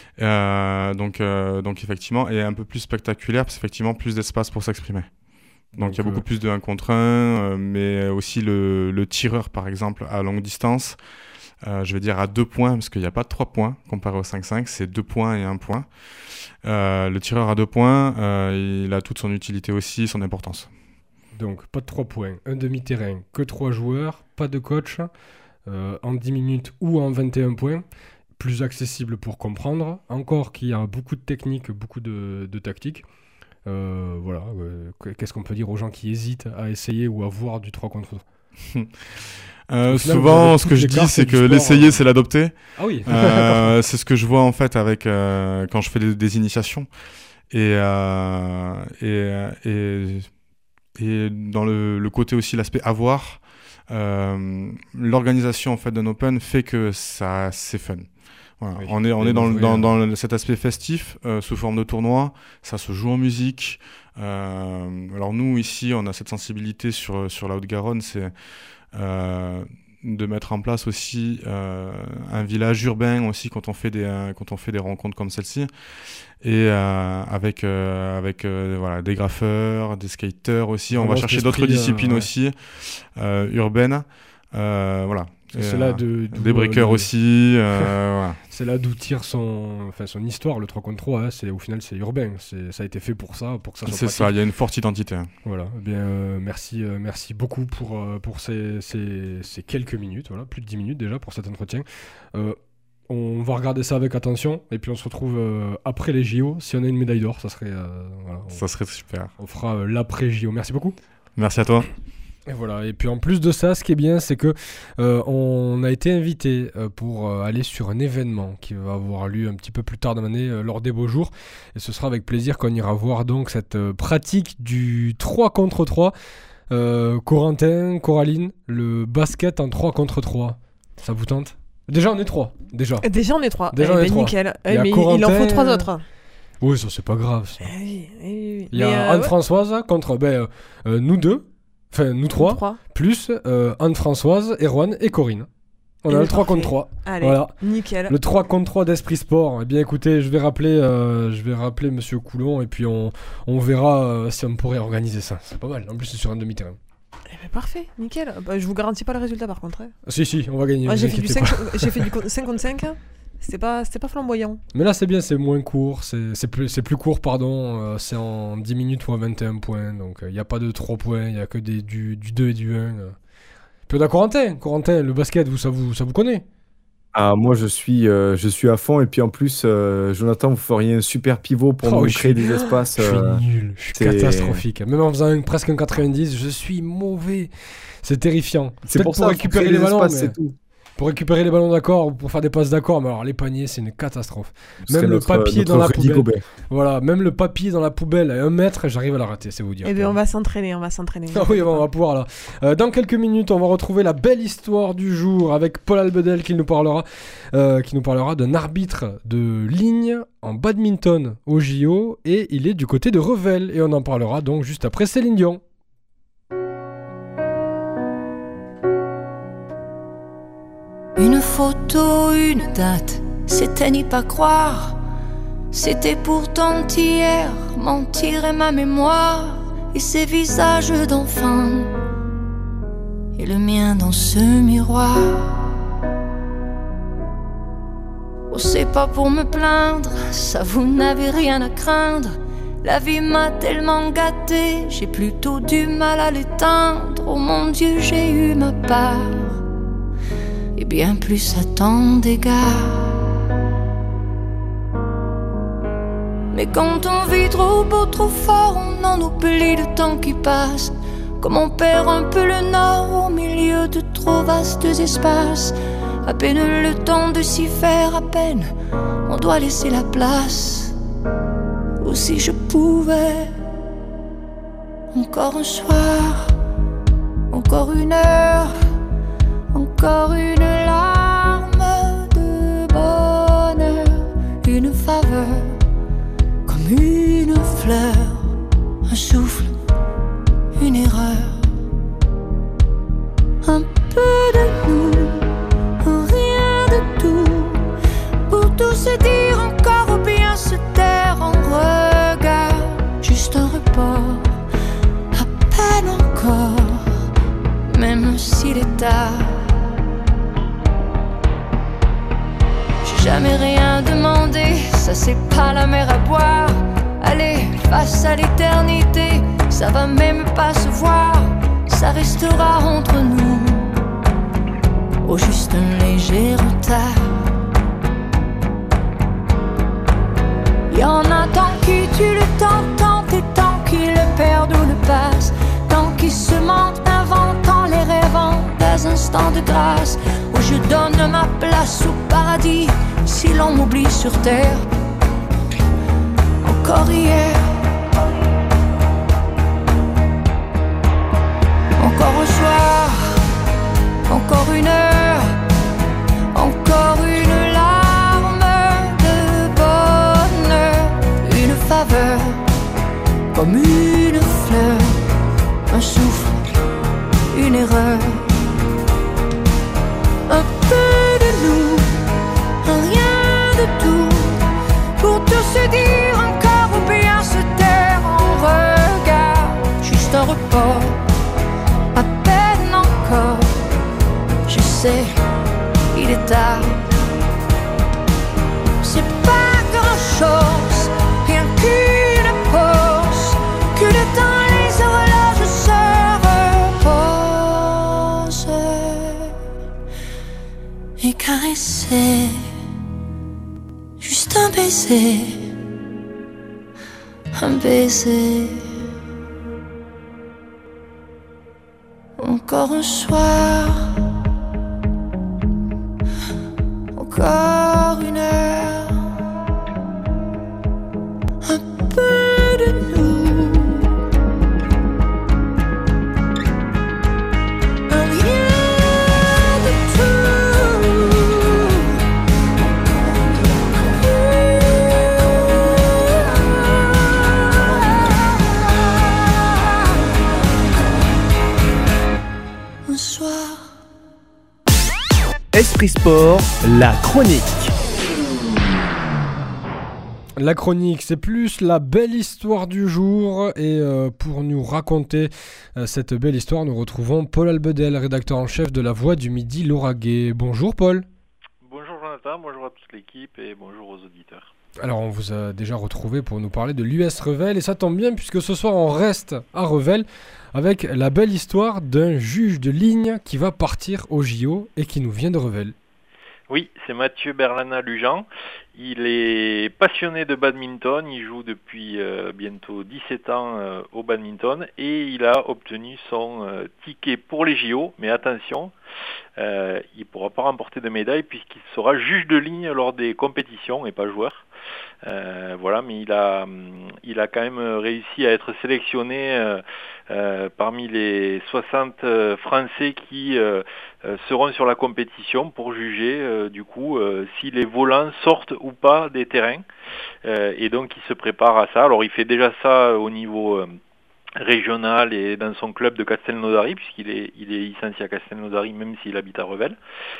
euh, donc euh, donc effectivement et un peu plus spectaculaire parce qu'effectivement plus d'espace pour s'exprimer. Donc, donc il y a euh... beaucoup plus de un contre un, euh, mais aussi le, le tireur par exemple à longue distance, euh, je vais dire à deux points parce qu'il n'y a pas de trois points comparé au cinq cinq, c'est deux points et un point. Euh, le tireur à deux points, euh, il a toute son utilité aussi, son importance. Donc pas de trois points, un demi-terrain, que trois joueurs, pas de coach. Euh, en dix minutes ou en vingt et un points, plus accessible pour comprendre, encore qu'il y a beaucoup de techniques, beaucoup de, de tactiques. Euh, voilà, euh, qu'est-ce qu'on peut dire aux gens qui hésitent à essayer ou à voir du trois contre trois? euh, Souvent, ce que je dis, c'est que sport, l'essayer, euh... c'est l'adopter. Ah oui. euh, c'est ce que je vois en fait avec euh, quand je fais des, des initiations et euh, et, et et dans le, le côté aussi l'aspect avoir. Euh, l'organisation en fait d'un Open fait que ça c'est fun. Voilà. Oui, on est on est dans, dans, dans cet aspect festif euh, sous forme de tournoi. Ça se joue en musique. Euh, alors nous ici on a cette sensibilité sur sur la Haute-Garonne, c'est euh, de mettre en place aussi euh, un village urbain aussi quand on fait des euh, quand on fait des rencontres comme celle-ci et euh, avec euh, avec euh, voilà des graffeurs, des skateurs aussi. On, on va chercher d'autres disciplines euh, ouais. aussi euh, urbaines. Euh, voilà. Et c'est là de, des breakers euh, aussi. Euh, voilà. C'est là d'où tire son, enfin son histoire, le trois contre trois. Hein, c'est, au final, c'est urbain. C'est, ça a été fait pour ça, pour que ça soit C'est pratique. Ça, il y a une forte identité. Hein. Voilà. Eh bien, euh, merci, euh, merci beaucoup pour, euh, pour ces, ces, ces quelques minutes. Voilà, plus de dix minutes déjà pour cet entretien. Euh, on va regarder ça avec attention. Et puis, on se retrouve euh, après les J O. Si on a une médaille d'or, ça serait... Euh, voilà, on, ça serait super. On fera euh, l'après-J O. Merci beaucoup. Merci à toi. Et voilà, et puis en plus de ça, ce qui est bien, c'est que euh, on a été invité euh, pour euh, aller sur un événement qui va avoir lieu un petit peu plus tard dans l'année, euh, lors des beaux jours. Et ce sera avec plaisir qu'on ira voir donc cette euh, pratique du trois contre trois. Euh, Corentin, Coraline, le basket en trois contre trois. Ça vous tente ? Déjà on est trois, déjà. Déjà on est trois. Déjà eh on est ben, trois. Nickel. Eh, mais Corentin... il en faut trois autres. Oui, ça c'est pas grave. Ça. Eh oui, eh oui. Il y a euh, Anne-Françoise ouais. contre ben, euh, nous deux. Enfin, nous trois, trois. plus euh, Anne-Françoise, Erwan et Corinne. On et a le trois contre trois. Allez, voilà. Nickel. Le trois contre trois d'Esprit Sport. Eh bien, écoutez, je vais rappeler, euh, je vais rappeler Monsieur Coulon et puis on, on verra euh, si on pourrait organiser ça. C'est pas mal. En plus, c'est sur un demi-terrain. Eh ben, parfait, nickel. Bah, je vous garantis pas le résultat par contre. Hein. Si, si, on va gagner. Moi, ne j'ai, vous fait du inquiétez cinq, pas. j'ai fait du cinq contre cinq. C'était pas, c'était pas flamboyant. Mais là, c'est bien, c'est moins court. C'est, c'est, plus, c'est plus court, pardon. Euh, c'est en dix minutes ou à vingt et un points. Donc, il euh, n'y a pas de trois points. Il n'y a que des, du, du deux et du un. Euh. Puis on a Corentin. Corentin, le basket, vous, ça, vous, ça vous connaît? Ah, moi, je suis, euh, je suis à fond. Et puis en plus, euh, Jonathan, vous feriez un super pivot pour Oh, nous je créer suis- des espaces. Je suis euh, nul. Je suis c'est- catastrophique. Même en faisant un- presque un quatre-vingt-dix, je suis mauvais. C'est terrifiant. C'est Peut-être pour ça pour faut récupérer créer les des ballons. espaces, mais- c'est tout. Pour récupérer les ballons d'accord ou pour faire des passes d'accord, mais alors les paniers, c'est une catastrophe. Ce Même serait le notre- papier notre dans la Rudy poubelle. Gobert. Voilà, même le papier dans la poubelle à un mètre, j'arrive à la rater, c'est vous dire. Eh bien, on va s'entraîner, on va s'entraîner. Ah oui, on va pouvoir là. Euh, dans quelques minutes, on va retrouver la belle histoire du jour avec Paul Albedel qui nous parlera, euh, qui nous parlera d'un arbitre de ligne en badminton au J O et il est du côté de Revel et on en parlera donc juste après Céline Dion. Une photo, une date, c'était n'y pas croire. C'était pourtant hier, mentir est ma mémoire. Et ces visages d'enfants, et le mien dans ce miroir. Oh, c'est pas pour me plaindre, ça vous n'avez rien à craindre. La vie m'a tellement gâté, j'ai plutôt du mal à l'éteindre. Oh mon Dieu, j'ai eu ma part, et bien plus à tant d'égards. Mais quand on vit trop beau, trop fort, on en oublie le temps qui passe. Comme on perd un peu le nord au milieu de trop vastes espaces. À peine le temps de s'y faire, à peine on doit laisser la place. Ou si je pouvais, encore un soir, encore une heure, encore une larme de bonheur, une faveur, comme une fleur, un souffle, une erreur, un peu de nous, rien de tout, pour tout se dire encore ou bien se taire en regard, juste un report, à peine encore, même s'il est tard. J'ai jamais rien demandé, ça c'est pas la mer à boire. Allez, face à l'éternité, ça va même pas se voir, ça restera entre nous, au juste un léger retard. Y'en a tant qui tuent le temps, tant et tant qui le perdent ou le passent, tant qui se mentent, inventant les rêvant des instants de grâce, où je donne ma place au paradis, si l'on m'oublie sur terre. Encore hier, encore un soir, encore une heure, encore une larme de bonheur, une faveur, comme une fleur, un souffle, une erreur, un peu de nous, un rien de tout, pour tout se dire encore ou bien se taire en regard, juste un report, à peine encore, je sais, il est tard. C'est pas grand chose, rien qu'une pause, que le temps les horloges se reposent et caresser, juste un baiser, un baiser. Encore un soir, encore une heure, un peu de nous, un rien de tout. Un soir. Esprit Sport, la chronique. La chronique, c'est plus la belle histoire du jour. Et euh, pour nous raconter euh, cette belle histoire, nous retrouvons Paul Albedel, rédacteur en chef de La Voix du Midi Lauragais. Bonjour Paul. Bonjour Jonathan, bonjour à toute l'équipe et bonjour aux auditeurs. Alors on vous a déjà retrouvé pour nous parler de l'U S Revel et ça tombe bien puisque ce soir on reste à Revel avec la belle histoire d'un juge de ligne qui va partir au J O et qui nous vient de Revel. Oui, c'est Mathieu Berlana-Lujan. Il est passionné de badminton, il joue depuis euh, bientôt dix-sept ans euh, au badminton et il a obtenu son euh, ticket pour les J O, mais attention, euh, il ne pourra pas remporter de médaille puisqu'il sera juge de ligne lors des compétitions et pas joueur. Euh, voilà, mais il a, il a quand même réussi à être sélectionné euh, euh, parmi les soixante euh, Français qui euh, euh, seront sur la compétition pour juger euh, du coup euh, si les volants sortent ou pas des terrains. Euh, et donc il se prépare à ça. Alors il fait déjà ça au niveau euh, régional et dans son club de Castelnaudary puisqu'il est, il est licencié à Castelnaudary même s'il habite à Revel.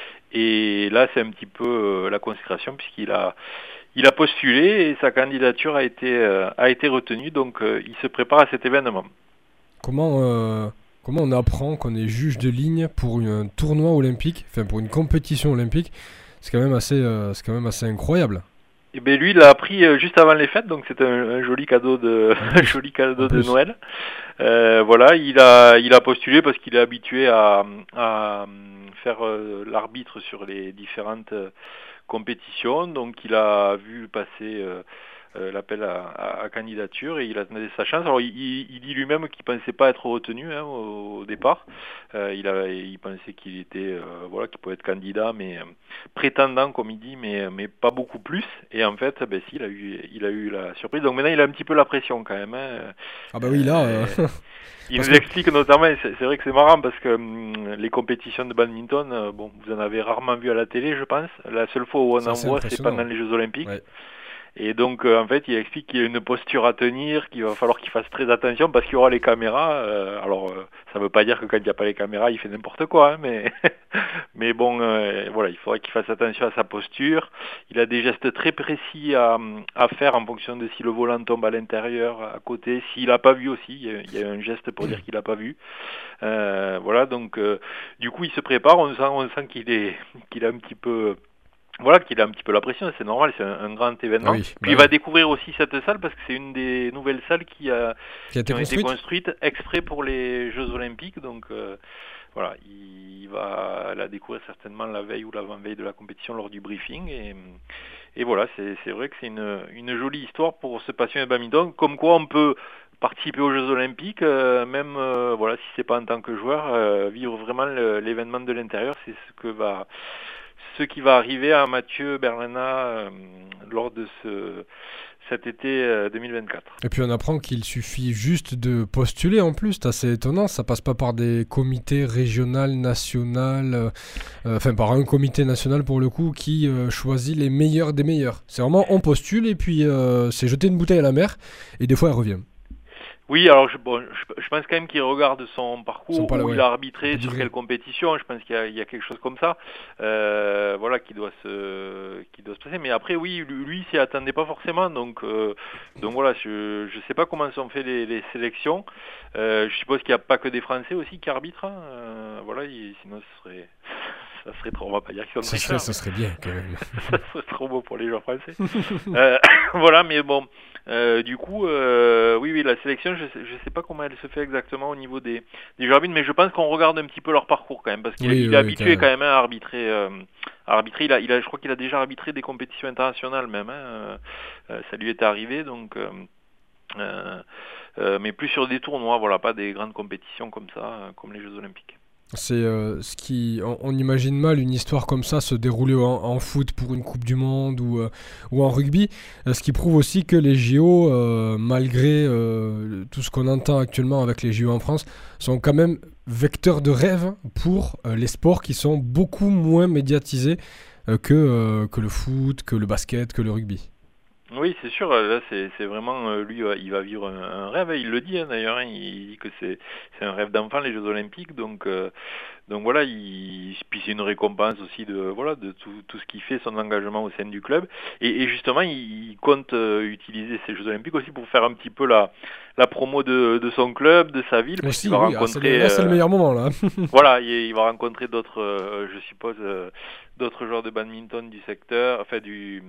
Et là c'est un petit peu euh, la consécration puisqu'il a Il a postulé et sa candidature a été, euh, a été retenue, donc euh, il se prépare à cet événement. Comment, euh, comment on apprend qu'on est juge de ligne pour un tournoi olympique, enfin pour une compétition olympique? C'est quand même assez, euh, c'est quand même assez incroyable. Et ben lui, il l'a appris euh, juste avant les fêtes, donc c'est un, un joli cadeau de, un joli cadeau de Noël. Euh, voilà, il a, il a postulé parce qu'il est habitué à, à faire euh, l'arbitre sur les différentes euh, compétition, donc il a vu passer euh, euh, l'appel à, à, à candidature et il a tenté sa chance. Alors il, il, il dit lui-même qu'il pensait pas être retenu hein, au, au départ. Euh, il, a, il pensait qu'il était euh, voilà qu'il pouvait être candidat, mais euh, prétendant comme il dit, mais mais pas beaucoup plus. Et en fait, ben si, il a eu il a eu la surprise. Donc maintenant il a un petit peu la pression quand même. Hein. Ah bah oui là. Euh... Il parce nous que... explique notamment, et c'est, c'est vrai que c'est marrant parce que hum, les compétitions de badminton, euh, bon, vous en avez rarement vu à la télé, je pense. La seule fois où on en voit, c'est pendant les Jeux Olympiques. Ouais. Et donc, euh, en fait, il explique qu'il y a une posture à tenir, qu'il va falloir qu'il fasse très attention parce qu'il y aura les caméras. Euh, alors, euh, ça ne veut pas dire que quand il n'y a pas les caméras, il fait n'importe quoi, hein, mais mais bon, euh, voilà, il faudrait qu'il fasse attention à sa posture. Il a des gestes très précis à, à faire en fonction de si le volant tombe à l'intérieur, à côté, s'il n'a pas vu aussi. Il y a, il y a un geste pour dire qu'il n'a pas vu. Euh, voilà, donc, euh, du coup, il se prépare. On sent, on sent qu'il est, qu'il a un petit peu... Voilà, qu'il a un petit peu la pression, c'est normal, c'est un, un grand événement. Oui, Puis bah il va oui. découvrir aussi cette salle parce que c'est une des nouvelles salles qui, a, qui, a été, qui ont construite. été construites exprès pour les Jeux Olympiques. Donc euh, voilà, il va la découvrir certainement la veille ou l'avant-veille de la compétition lors du briefing. Et, et voilà, c'est, c'est vrai que c'est une, une jolie histoire pour se passionner de badminton. Comme quoi on peut participer aux Jeux Olympiques, euh, même euh, voilà, si c'est pas en tant que joueur, euh, vivre vraiment le, l'événement de l'intérieur, c'est ce que va... ce qui va arriver à Mathieu Berlana euh, lors de ce, cet été euh, deux mille vingt-quatre. Et puis on apprend qu'il suffit juste de postuler en plus, c'est assez étonnant, ça passe pas par des comités régionaux, national, euh, euh, enfin par un comité national pour le coup qui euh, choisit les meilleurs des meilleurs. C'est vraiment on postule et puis euh, c'est jeter une bouteille à la mer et des fois elle revient. Oui, alors je, bon, je, je pense quand même qu'il regarde son parcours, son où ouais. il a arbitré, sur quelle compétition, je pense qu'il y a, il y a quelque chose comme ça, euh, voilà, qui doit se, qui doit se passer. Mais après, oui, lui, lui s'y attendait pas forcément, donc, euh, donc voilà, je, je sais pas comment sont fait les, les sélections. Euh, je suppose qu'il n'y a pas que des Français aussi qui arbitrent, hein. euh, voilà, il, sinon ce serait. Ça serait trop, on va pas dire qu'ils sont très chers. Ça serait bien quand même. Ça serait trop beau pour les joueurs français. euh, voilà, mais bon, euh, du coup, euh, oui, oui, la sélection, je sais, je sais pas comment elle se fait exactement au niveau des, des joueurs arbitres, mais je pense qu'on regarde un petit peu leur parcours quand même, parce qu'il oui, il oui, est habitué quand même, quand même à arbitrer. Euh, à arbitrer. Il a, il a, je crois qu'il a déjà arbitré des compétitions internationales même. Hein, euh, ça lui était arrivé, donc. Euh, euh, euh, mais plus sur des tournois, voilà, pas des grandes compétitions comme ça, euh, comme les Jeux Olympiques. C'est euh, ce qui, on, on imagine mal une histoire comme ça se dérouler en, en foot pour une Coupe du Monde ou, euh, ou en rugby, euh, ce qui prouve aussi que les J O, euh, malgré euh, tout ce qu'on entend actuellement avec les J O en France, sont quand même vecteurs de rêve pour euh, les sports qui sont beaucoup moins médiatisés euh, que, euh, que le foot, que le basket, que le rugby. Oui, c'est sûr. Là, c'est, c'est vraiment lui, il va vivre un, un rêve. Il le dit hein, d'ailleurs. Hein, il dit que c'est, c'est un rêve d'enfant les Jeux Olympiques. Donc, euh, donc voilà. Il, puis c'est une récompense aussi de voilà de tout, tout ce qu'il fait, son engagement au sein du club. Et, et justement, il, il compte euh, utiliser ces Jeux Olympiques aussi pour faire un petit peu la la promo de, de son club, de sa ville. Aussi, il va oui, rencontrer. Ah, c'est, le, là, c'est le meilleur moment là. Voilà, il, il va rencontrer d'autres, euh, je suppose. Euh, d'autres joueurs de badminton du secteur, enfin du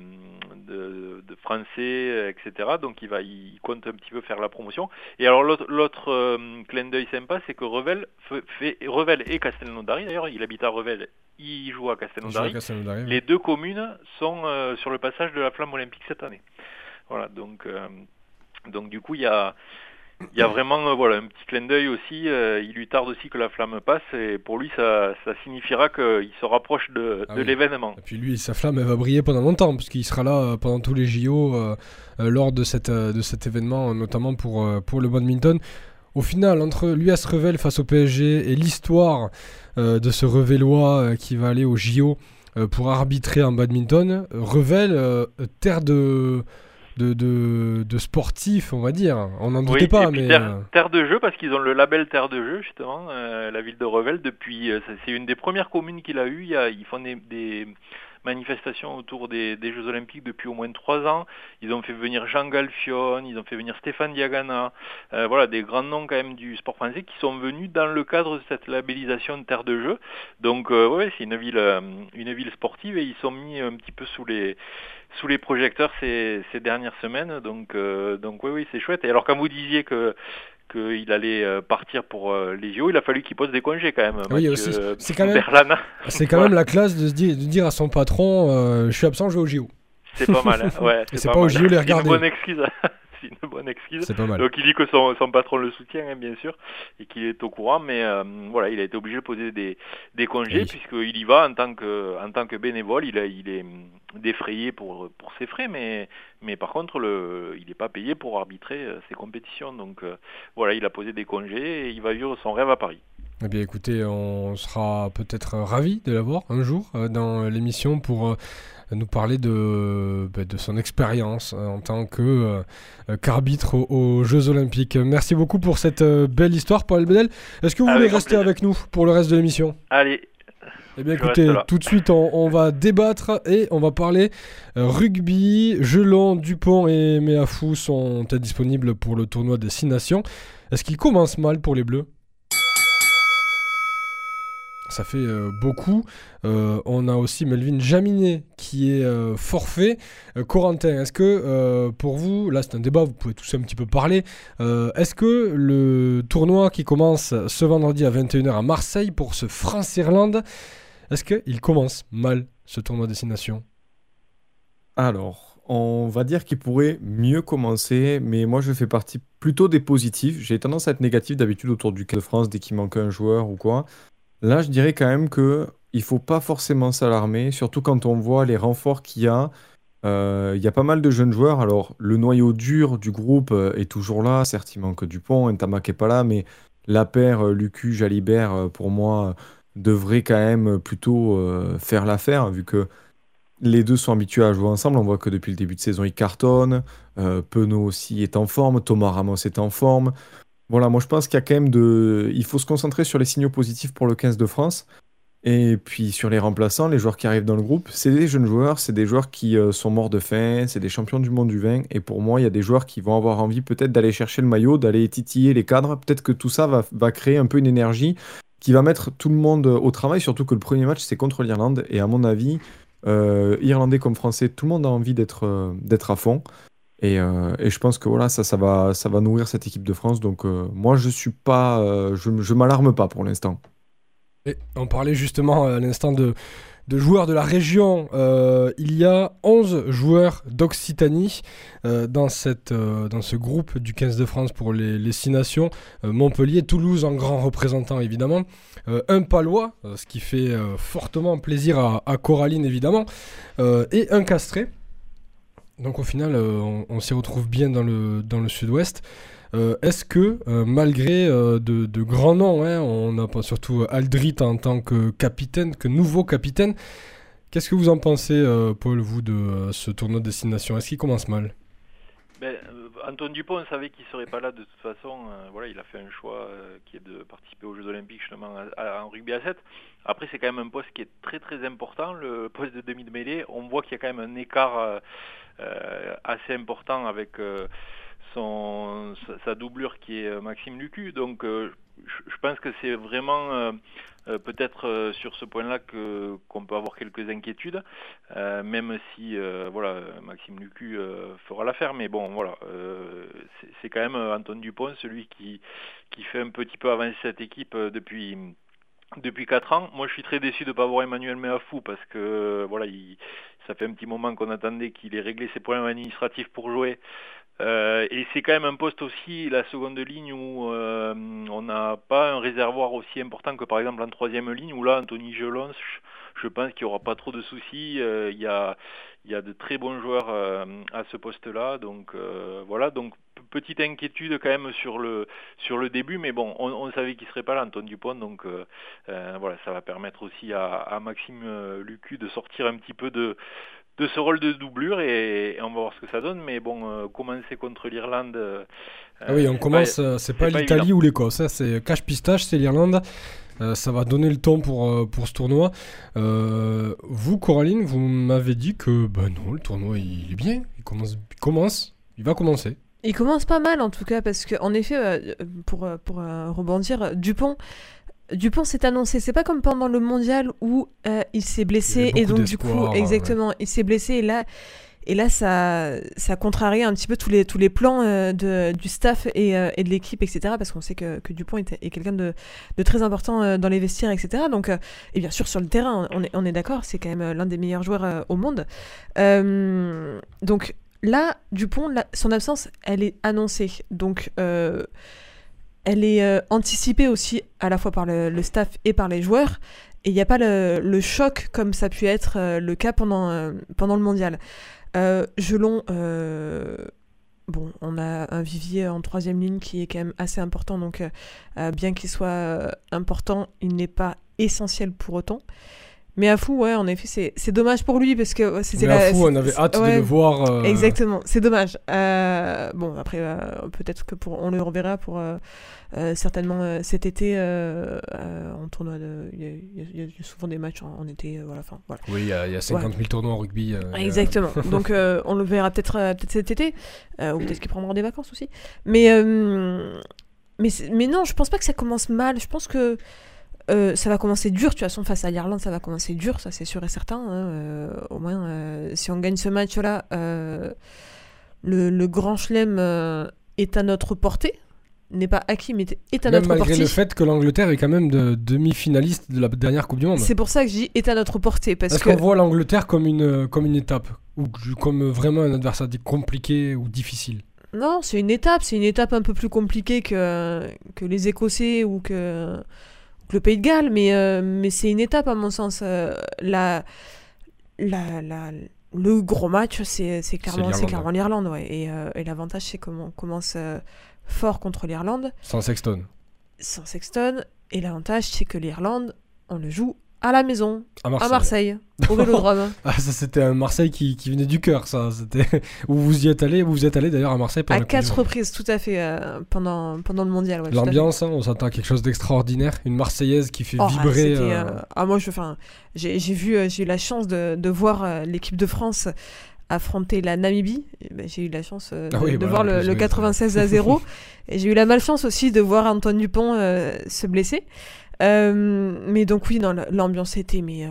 de, de français, et cetera. Donc il va, il compte un petit peu faire la promotion. Et alors l'autre, l'autre euh, clin d'œil sympa, c'est que Revel fait, fait Revel et Castelnaudary, d'ailleurs, il habite à Revel, il joue à Castelnaudary. Castelnaudary, Les oui. deux communes sont euh, sur le passage de la flamme olympique cette année. Voilà, donc euh, donc du coup il y a Il y a vraiment euh, voilà, un petit clin d'œil aussi, euh, il lui tarde aussi que la flamme passe et pour lui ça, ça signifiera qu'il se rapproche de, ah de oui. l'événement. Et puis lui, sa flamme elle va briller pendant longtemps parce qu'il sera là euh, pendant tous les J O euh, euh, lors de, cette, euh, de cet événement, notamment pour, euh, pour le badminton. Au final, entre l'U S Revel face au P S G et l'histoire euh, de ce Revellois euh, qui va aller au J O euh, pour arbitrer en badminton, Revel, euh, terre de... De, de, de sportifs, on va dire. On n'en doutait oui, pas, et puis mais... Terre, terre de jeu, parce qu'ils ont le label Terre de jeu, justement, euh, la ville de Revel, depuis... Euh, c'est une des premières communes qu'il a eues. Il y a, ils font des, des manifestations autour des, des Jeux Olympiques depuis au moins trois ans. Ils ont fait venir Jean Galfione, ils ont fait venir Stéphane Diagana, euh, voilà, des grands noms quand même du sport français qui sont venus dans le cadre de cette labellisation de Terre de jeu. Donc, euh, ouais, c'est une ville, euh, une ville sportive et ils sont mis un petit peu sous les... sous les projecteurs ces, ces dernières semaines, donc euh, donc oui oui c'est chouette. Et alors quand vous disiez que qu'il allait euh, partir pour euh, les J O, il a fallu qu'il pose des congés quand même. Oui Mathieu, aussi, euh, c'est quand même, c'est quand voilà. même la classe de, se dire, de dire à son patron, euh, je suis absent, je vais au J O. C'est pas mal, hein. Ouais. C'est, c'est pas, pas au mal. J O les regarder. C'est une bonne excuse. C'est une bonne excuse. C'est pas mal. Donc il dit que son, son patron le soutient, hein, bien sûr, et qu'il est au courant, mais euh, voilà, il a été obligé de poser des, des congés, oui. Puisqu'il y va en tant que, en tant que bénévole, il, a, il est défrayé pour, pour ses frais, mais, mais par contre, le, il n'est pas payé pour arbitrer euh, ses compétitions. Donc euh, voilà, il a posé des congés et il va vivre son rêve à Paris. Eh bien écoutez, on sera peut-être ravis de l'avoir un jour euh, dans l'émission pour... Euh, nous parler de, de son expérience en tant que, euh, qu'arbitre aux, aux Jeux Olympiques. Merci beaucoup pour cette euh, belle histoire, Paul Bedel. Est-ce que vous avec voulez rester plaisir. Avec nous pour le reste de l'émission ? Allez. Eh bien écoutez, tout de suite on, on va débattre et on va parler euh, rugby. Gelon, Dupont et Meafou sont disponibles pour le tournoi des Six Nations. Est-ce qu'il commence mal pour les Bleus ? Ça fait euh, beaucoup. Euh, on a aussi Melvin Jaminet qui est euh, forfait. Euh, Corentin, est-ce que euh, pour vous, là c'est un débat, vous pouvez tous un petit peu parler, euh, est-ce que le tournoi qui commence ce vendredi à vingt et une heures à Marseille pour ce France-Irlande, est-ce qu'il commence mal ce tournoi des Six Nations ? Alors, on va dire qu'il pourrait mieux commencer, mais moi je fais partie plutôt des positifs. J'ai tendance à être négatif d'habitude autour du quinze de France dès qu'il manque un joueur ou quoi. Là, je dirais quand même qu'il ne faut pas forcément s'alarmer, surtout quand on voit les renforts qu'il y a. Euh, il y a pas mal de jeunes joueurs. Alors, le noyau dur du groupe euh, est toujours là. Certes, il manque Dupont, Ntamak n'est pas là, mais la paire euh, Lucu, Jalibert, euh, pour moi, euh, devrait quand même plutôt euh, faire l'affaire, vu que les deux sont habitués à jouer ensemble. On voit que depuis le début de saison, ils cartonnent. Euh, Penaud aussi est en forme. Thomas Ramos est en forme. Voilà, moi je pense qu'il y a quand même de... Il faut se concentrer sur les signaux positifs pour le quinze de France. Et puis sur les remplaçants, les joueurs qui arrivent dans le groupe, c'est des jeunes joueurs, c'est des joueurs qui euh, sont morts de faim, c'est des champions du monde du vin. Et pour moi, il y a des joueurs qui vont avoir envie peut-être d'aller chercher le maillot, d'aller titiller les cadres. Peut-être que tout ça va, va créer un peu une énergie qui va mettre tout le monde au travail, surtout que le premier match, c'est contre l'Irlande. Et à mon avis, euh, Irlandais comme Français, tout le monde a envie d'être, euh, d'être à fond. Et, euh, et je pense que voilà, ça, ça, va, ça va nourrir cette équipe de France. Donc euh, moi, je suis pas, euh, je, je m'alarme pas pour l'instant. Et on parlait justement à l'instant de, de joueurs de la région. Euh, il y a onze joueurs d'Occitanie euh, dans, cette, euh, dans ce groupe du quinze de France pour les, les Six Nations. Euh, Montpellier, Toulouse en grand représentant évidemment. Euh, un Palois, euh, ce qui fait euh, fortement plaisir à, à Coraline évidemment. Euh, et un Castré. Donc au final, euh, on, on s'y retrouve bien dans le, dans le sud-ouest. Euh, est-ce que, euh, malgré euh, de, de grands noms, hein, on a pas surtout Aldrit en tant que capitaine, que nouveau capitaine, Qu'est-ce que vous en pensez, euh, Paul, vous, de euh, ce tournoi de destination? Est-ce qu'il commence mal? Ben, euh, Antoine Dupont, on savait qu'il ne serait pas là de toute façon. Euh, voilà, il a fait un choix euh, qui est de participer aux Jeux Olympiques justement à, à, en rugby à sept. Après, c'est quand même un poste qui est très très important, le poste de demi de mêlée. On voit qu'il y a quand même un écart euh, euh, assez important avec euh, son, sa, sa doublure qui est Maxime Lucu. Donc, euh, je, je pense que c'est vraiment euh, euh, peut-être euh, sur ce point-là que qu'on peut avoir quelques inquiétudes, euh, même si euh, voilà Maxime Lucu euh, fera l'affaire. Mais bon, voilà, euh, c'est, c'est quand même Antoine Dupont, celui qui qui fait un petit peu avancer cette équipe euh, depuis. Depuis quatre ans. Moi, je suis très déçu de ne pas avoir Emmanuel Meafou parce que euh, voilà, il, ça fait un petit moment qu'on attendait qu'il ait réglé ses problèmes administratifs pour jouer. Euh, et c'est quand même un poste aussi, la seconde ligne, où euh, on n'a pas un réservoir aussi important que par exemple en troisième ligne, où là, Anthony Gelons, je, je pense qu'il n'y aura pas trop de soucis. Euh, il y a, il y a de très bons joueurs euh, à ce poste-là. Donc euh, voilà, donc petite inquiétude quand même sur le sur le début, mais bon, on, on savait qu'il serait pas là, Antoine Dupont, donc euh, euh, voilà, ça va permettre aussi à, à Maxime euh, Lucu de sortir un petit peu de de ce rôle de doublure et, et on va voir ce que ça donne. Mais bon, euh, commencer contre l'Irlande. Euh, ah oui, on c'est commence. pas, euh, c'est, c'est pas, pas l'Italie évident. ou l'Écosse, hein, c'est cache pistache, c'est l'Irlande. Euh, ça va donner le ton pour, euh, pour ce tournoi. Euh, vous, Coraline, vous m'avez dit que ben non, le tournoi il est bien. Il commence, il commence, il va commencer. Il commence pas mal en tout cas parce que en effet, euh, pour pour euh, rebondir, Dupont. Dupont s'est annoncé, c'est pas comme pendant le mondial où euh, il s'est blessé il et donc du coup, exactement, ouais. il s'est blessé et là, et là ça, ça contrarie un petit peu tous les, tous les plans euh, de, du staff et, euh, et de l'équipe, et cetera. Parce qu'on sait que, que Dupont est, est quelqu'un de, de très important euh, dans les vestiaires, et cetera. Donc, euh, et bien sûr sur le terrain, on est, on est d'accord, c'est quand même l'un des meilleurs joueurs euh, au monde. Euh, donc là, Dupont, là, son absence, elle est annoncée. Donc euh, elle est euh, anticipée aussi à la fois par le, le staff et par les joueurs. Et il n'y a pas le, le choc comme ça a pu être euh, le cas pendant, euh, pendant le mondial. Euh, Gelon, euh, bon, on a un vivier en troisième ligne qui est quand même assez important. Donc, euh, bien qu'il soit euh, important, il n'est pas essentiel pour autant. Mais Afou, ouais, en effet, c'est, c'est dommage pour lui parce que c'était mais la. Afou, on avait hâte ouais, de le voir. Euh... Exactement, c'est dommage. Euh, bon, après, euh, peut-être que pour, on le reverra pour euh, euh, certainement euh, cet été euh, euh, en tournoi. Il y, y, y a souvent des matchs en, en été, euh, voilà. Fin, voilà. Oui, il y, y a cinquante mille ouais. tournois en rugby. Euh, Exactement. Euh... Donc, euh, on le verra peut-être, euh, peut-être cet été, euh, ou peut-être qu'il prendra des vacances aussi. Mais, euh, mais, mais non, je pense pas que ça commence mal. Je pense que. Euh, ça va commencer dur, de toute façon, face à l'Irlande, ça va commencer dur, ça c'est sûr et certain. Hein, euh, au moins, euh, si on gagne ce match-là, euh, le, le grand chelem euh, est à notre portée. N'est pas acquis, mais est à même notre malgré portée. Le fait que l'Angleterre est quand même de, demi-finaliste de la dernière Coupe du Monde. C'est pour ça que je dis est à notre portée. Parce Est-ce que... qu'on voit l'Angleterre comme une, comme une étape, ou comme vraiment un adversaire compliqué ou difficile? Non, c'est une étape, c'est une étape un peu plus compliquée que, que les Écossais ou que... le Pays de Galles, mais, euh, mais c'est une étape à mon sens. Euh, la, la, la, le gros match, c'est, c'est, clairement, c'est, l'Irlande, c'est clairement ouais. l'Irlande. Ouais. Et, euh, et l'avantage, c'est qu'on commence euh, fort contre l'Irlande. Sans Sexton. Sans Sexton. Et l'avantage, c'est que l'Irlande, on le joue à la maison, à Marseille, à Marseille au Vélodrome. Ah, ça, c'était un Marseille qui, qui venait du cœur, ça. C'était... Où vous y êtes allé, vous êtes allé d'ailleurs à Marseille pendant à quatre reprises, tout à fait, euh, pendant, pendant le mondial. Ouais, l'ambiance, hein, on s'attend à quelque chose d'extraordinaire. Une Marseillaise qui fait oh, vibrer. Ah, euh... Euh... ah moi, je, j'ai, j'ai, vu, euh, j'ai eu la chance de, de voir euh, l'équipe de France affronter la Namibie. Et ben, j'ai eu la chance euh, de, ah oui, de voilà, voir le, le quatre-vingt-seize à zéro. Et j'ai eu la malchance aussi de voir Antoine Dupont euh, se blesser. Euh, mais donc oui, non, l'ambiance était, mais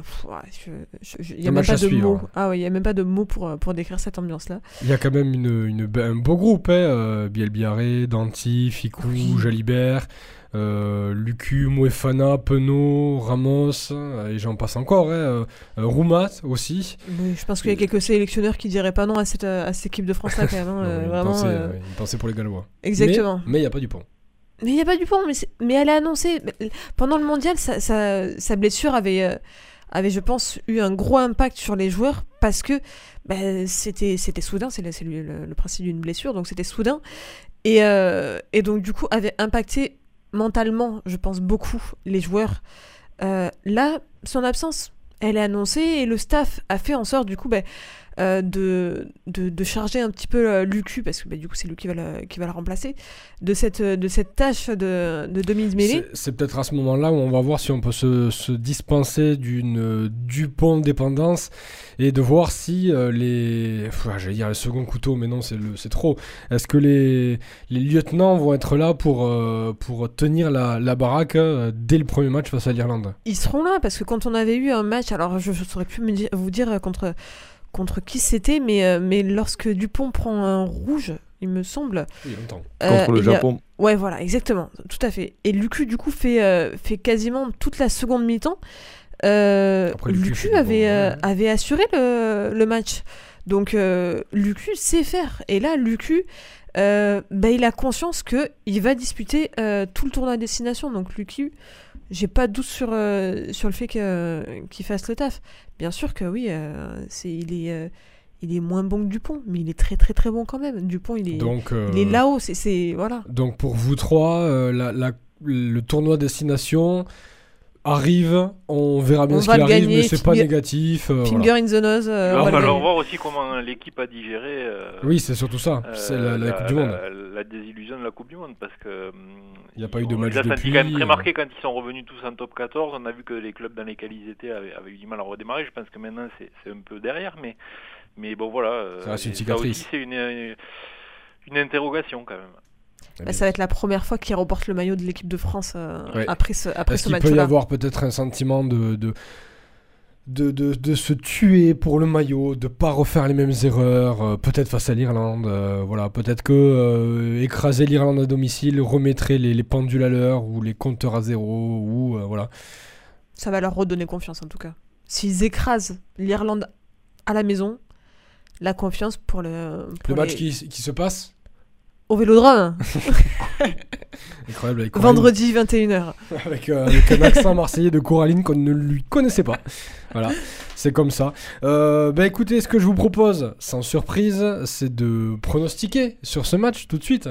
il n'y a même pas de mots. Hein. Ah oui, il y a même pas de mots pour pour décrire cette ambiance-là. Il y a quand même une, une un beau groupe, hein, euh, Biel Biarré, Danty, Ficou, oui. Jalibert, euh, Lucu, Moefana, Penaud, Ramos, et j'en passe encore. Hein, euh, Roumat aussi. Oui, je pense qu'il y a quelques sélectionneurs qui diraient pas non à cette à cette équipe de France-là quand même. Hein, euh, oui, vraiment. Pensait, euh... Une pensée pour les Gallois. Exactement. Mais il n'y a pas Dupont. Mais il n'y a pas Dupont, mais, mais elle a annoncé. Pendant le mondial, sa, sa, sa blessure avait, euh, avait, je pense, eu un gros impact sur les joueurs parce que bah, c'était, c'était soudain, c'est, le, c'est le, le, le principe d'une blessure, donc c'était soudain. Et, euh, et donc, du coup, avait impacté mentalement, je pense, beaucoup les joueurs. Euh, là, son absence, elle est annoncée et le staff a fait en sorte du coup bah, euh, de, de, de charger un petit peu euh, Luc, parce que bah, du coup c'est lui qui va le, qui va le remplacer, de cette, de cette tâche de, de demi-mêlée. C'est, c'est peut-être à ce moment-là où on va voir si on peut se, se dispenser d'une euh, Dupont dépendance et de voir si euh, les... Pff, j'allais dire le second couteau, mais non, c'est, le, c'est trop. Est-ce que les, les lieutenants vont être là pour, euh, pour tenir la, la baraque euh, dès le premier match face à l'Irlande? Ils seront là, parce que quand on avait eu un match, alors je ne saurais plus me dire, vous dire contre... contre qui c'était, mais, euh, mais lorsque Dupont prend un rouge, il me semble. Oui, longtemps. Euh, contre le Japon. A... Ouais, voilà, exactement, tout à fait. Et Lucu, du coup, fait, euh, fait quasiment toute la seconde mi-temps. Euh, Après, Lucu, Lucu avait, bon, euh, ouais. avait assuré le, le match. Donc, euh, Lucu sait faire. Et là, Lucu, euh, bah, il a conscience qu'il va disputer euh, tout le tournoi à destination. Donc, Lucu... J'ai pas de doute sur, euh, sur le fait que, qu'il fasse le taf. Bien sûr que oui, euh, c'est, il, est, euh, il est moins bon que Dupont, mais il est très très très bon quand même. Dupont, il est, donc, euh, il est là-haut. C'est, c'est, voilà. Donc pour vous trois, euh, la, la, le tournoi destination arrive, on verra bien on ce qu'il arrive, gagner, mais c'est finger, pas négatif. Euh, finger voilà. in the nose. Euh, on va alors voir aussi comment l'équipe a digéré. Euh, oui, c'est surtout ça. Euh, c'est la, la, la Coupe du Monde. La, la désillusion de la Coupe du Monde, parce que il n'y a pas eu de match depuis. On les a sentis quand même très marqués quand ils sont revenus tous en top quatorze. On a vu que les clubs dans lesquels ils étaient avaient, avaient eu du mal à redémarrer. Je pense que maintenant c'est, c'est un peu derrière, mais mais bon voilà. Ça reste une cicatrice. Ça aussi c'est une, une une interrogation quand même. Bah, ça va être la première fois qu'il remporte le maillot de l'équipe de France euh, ouais. après ce, après Est-ce ce qu'il match-là. peut y avoir peut-être un sentiment de, de, de, de, de se tuer pour le maillot, de ne pas refaire les mêmes erreurs, euh, peut-être face à l'Irlande. Euh, voilà, peut-être que euh, écraser l'Irlande à domicile remettrait les, les pendules à l'heure ou les compteurs à zéro. Ou, euh, voilà. Ça va leur redonner confiance en tout cas. S'ils écrasent l'Irlande à la maison, la confiance pour le... Pour le match les... qui, qui se passe au Vélodrome. Incroyable. Avec vendredi vingt et une heures. Avec, euh, avec un accent marseillais de Coraline qu'on ne lui connaissait pas. Voilà, c'est comme ça. Euh, bah écoutez, ce que je vous propose, sans surprise, c'est de pronostiquer sur ce match tout de suite.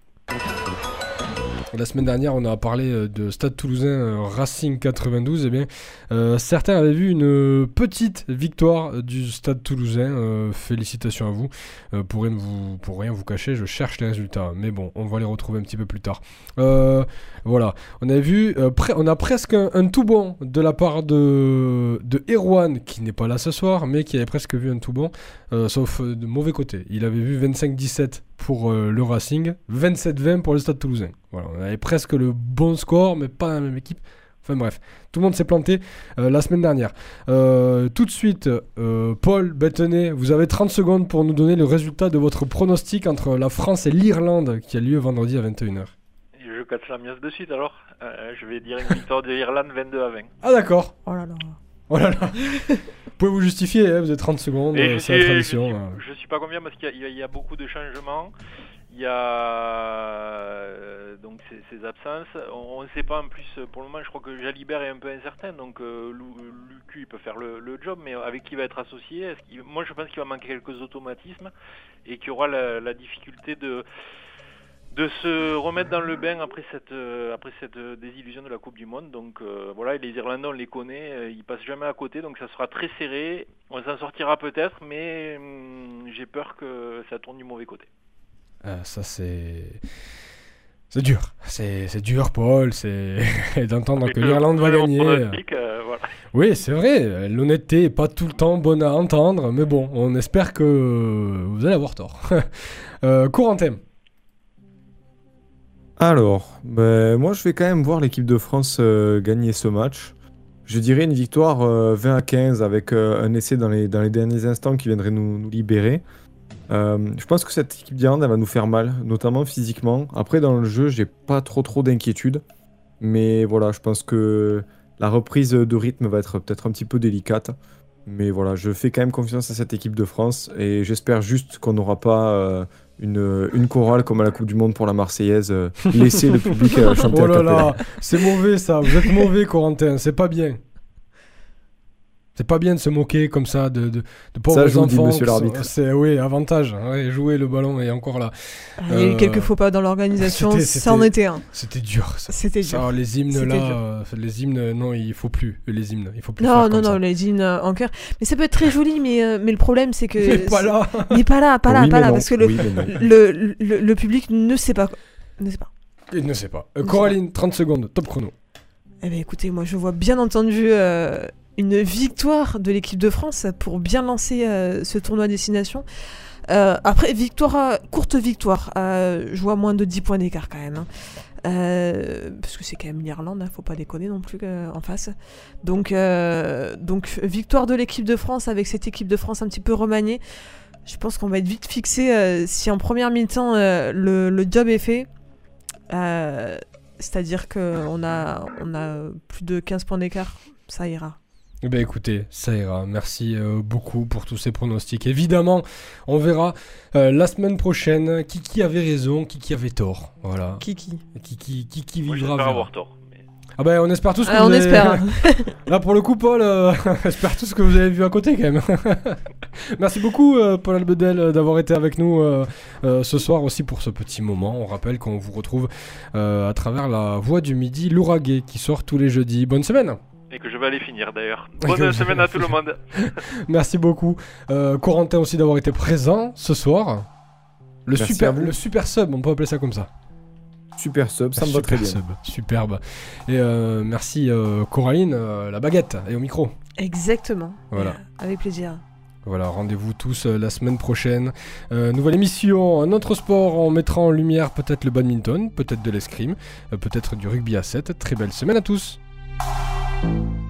La semaine dernière, on a parlé de Stade Toulousain euh, Racing quatre-vingt-douze. Eh bien, euh, certains avaient vu une petite victoire du Stade Toulousain. Euh, félicitations à vous. Euh, pour, rien vous. Pour rien vous cacher, je cherche les résultats. Mais bon, on va les retrouver un petit peu plus tard. Euh, voilà, on a vu, euh, pre- on a presque un, un tout bon de la part de, de Erwan, qui n'est pas là ce soir, mais qui avait presque vu un tout bon, euh, sauf euh, de mauvais côté. Il avait vu vingt-cinq dix-sept pour euh, le Racing, vingt-sept vingt pour le Stade Toulousain. Voilà, on avait presque le bon score, mais pas la même équipe. Enfin bref, tout le monde s'est planté euh, la semaine dernière. Euh, tout de suite, euh, Paul Bettenet, vous avez trente secondes pour nous donner le résultat de votre pronostic entre la France et l'Irlande qui a lieu vendredi à vingt et une heures. Je casse la miasse de suite alors. Euh, je vais dire une victoire de l'Irlande vingt-deux à vingt. Ah d'accord. Oh là là. Oh là là. Vous pouvez vous justifier, hein, vous avez trente secondes, euh, c'est la tradition. Je, euh. je suis pas combien parce qu'il y a, il y a beaucoup de changements. Il y a euh, donc ces, ces absences. On ne sait pas en plus pour le moment. Je crois que Jalibert est un peu incertain. Donc euh, Lucu il peut faire le, le job, mais avec qui va être associé? Est-ce qu'il, moi je pense qu'il va manquer quelques automatismes et qu'il y aura la, la difficulté de de se remettre dans le bain après cette euh, après cette euh, désillusion de la Coupe du Monde. Donc euh, voilà, et les Irlandais on les connaît, euh, ils passent jamais à côté, donc ça sera très serré. On s'en sortira peut-être, mais hum, j'ai peur que ça tourne du mauvais côté. Euh, ça c'est c'est dur, c'est c'est dur, Paul, c'est d'entendre que l'Irlande va gagner. Euh, voilà. Oui, c'est vrai, l'honnêteté est pas tout le temps bonne à entendre, mais bon, on espère que vous allez avoir tort. euh, Corentin. Alors, ben, moi je vais quand même voir l'équipe de France euh, gagner ce match. Je dirais une victoire euh, vingt à quinze avec euh, un essai dans les, dans les derniers instants qui viendrait nous, nous libérer. Euh, je pense que cette équipe d'Irlande elle va nous faire mal, notamment physiquement. Après dans le jeu, j'ai pas trop trop d'inquiétude. Mais voilà, je pense que la reprise de rythme va être peut-être un petit peu délicate. Mais voilà, je fais quand même confiance à cette équipe de France et j'espère juste qu'on n'aura pas... Euh, Une, une chorale comme à la Coupe du Monde pour la Marseillaise, euh, laisser le public euh, chanter oh là à capella. là, c'est mauvais ça, vous êtes mauvais Corentin, c'est pas bien. C'est pas bien de se moquer comme ça de, de, de pauvres ça, je vous dis, enfants. monsieur l'arbitre. C'est, oui, avantage. Ouais, jouer le ballon est encore là. Il y a eu euh, quelques faux pas dans l'organisation, c'était, ça en était un. C'était dur. Ça. C'était dur. Ça, les hymnes c'était là, dur. euh, les hymnes, non, il faut plus. Les hymnes, il faut plus. Non, faire non, comme non, ça. les hymnes en chœur. Mais ça peut être très joli, mais, euh, mais le problème c'est que. Mais pas là. Mais pas là, pas là, oui, pas là, non. parce que le, oui, le, le, le public ne sait pas. Ne sait pas. Il ne sait pas. Euh, Coraline, trente secondes, top chrono. Eh bien, écoutez, moi je vois bien entendu. Euh... une victoire de l'équipe de France pour bien lancer euh, ce tournoi à destination. Euh, après, victoire, euh, courte victoire. Euh, je vois moins de dix points d'écart quand même. Hein. Euh, parce que c'est quand même l'Irlande, hein, faut pas déconner non plus euh, en face. Donc, euh, donc, victoire de l'équipe de France avec cette équipe de France un petit peu remaniée. Je pense qu'on va être vite fixé euh, si en première mi-temps euh, le, le job est fait. Euh, c'est-à-dire qu'on a, on a plus de quinze points d'écart, ça ira. Eh bien écoutez, ça ira. Merci euh, beaucoup pour tous ces pronostics. Évidemment, on verra euh, la semaine prochaine qui qui avait raison, qui qui avait tort. Voilà. Kiki. Qui qui, qui, qui Moi, vivra. j'espère avoir tort. Mais... Ah ben on espère tous que ah, vous on avez... espère. Là pour le coup Paul, euh, j'espère tous que vous avez vu à côté quand même. Merci beaucoup euh, Paul Albedel euh, d'avoir été avec nous euh, euh, ce soir aussi pour ce petit moment. On rappelle qu'on vous retrouve euh, à travers la Voix du Midi, l'Ouraguet qui sort tous les jeudis. Bonne semaine. Et que je vais aller finir d'ailleurs. Bonne semaine à tout le monde. Merci beaucoup. Euh, Corentin aussi d'avoir été présent ce soir. Le super, le super sub, on peut appeler ça comme ça. Super sub, ça me va très bien. Sub, superbe. Et euh, merci euh, Coraline, euh, la baguette et au micro. Exactement. Voilà. Euh, avec plaisir. Voilà, rendez-vous tous euh, la semaine prochaine. Euh, nouvelle émission, un autre sport. On mettra en lumière peut-être le badminton, peut-être de l'escrime, euh, peut-être du rugby à sept. Très belle semaine à tous. Thank you.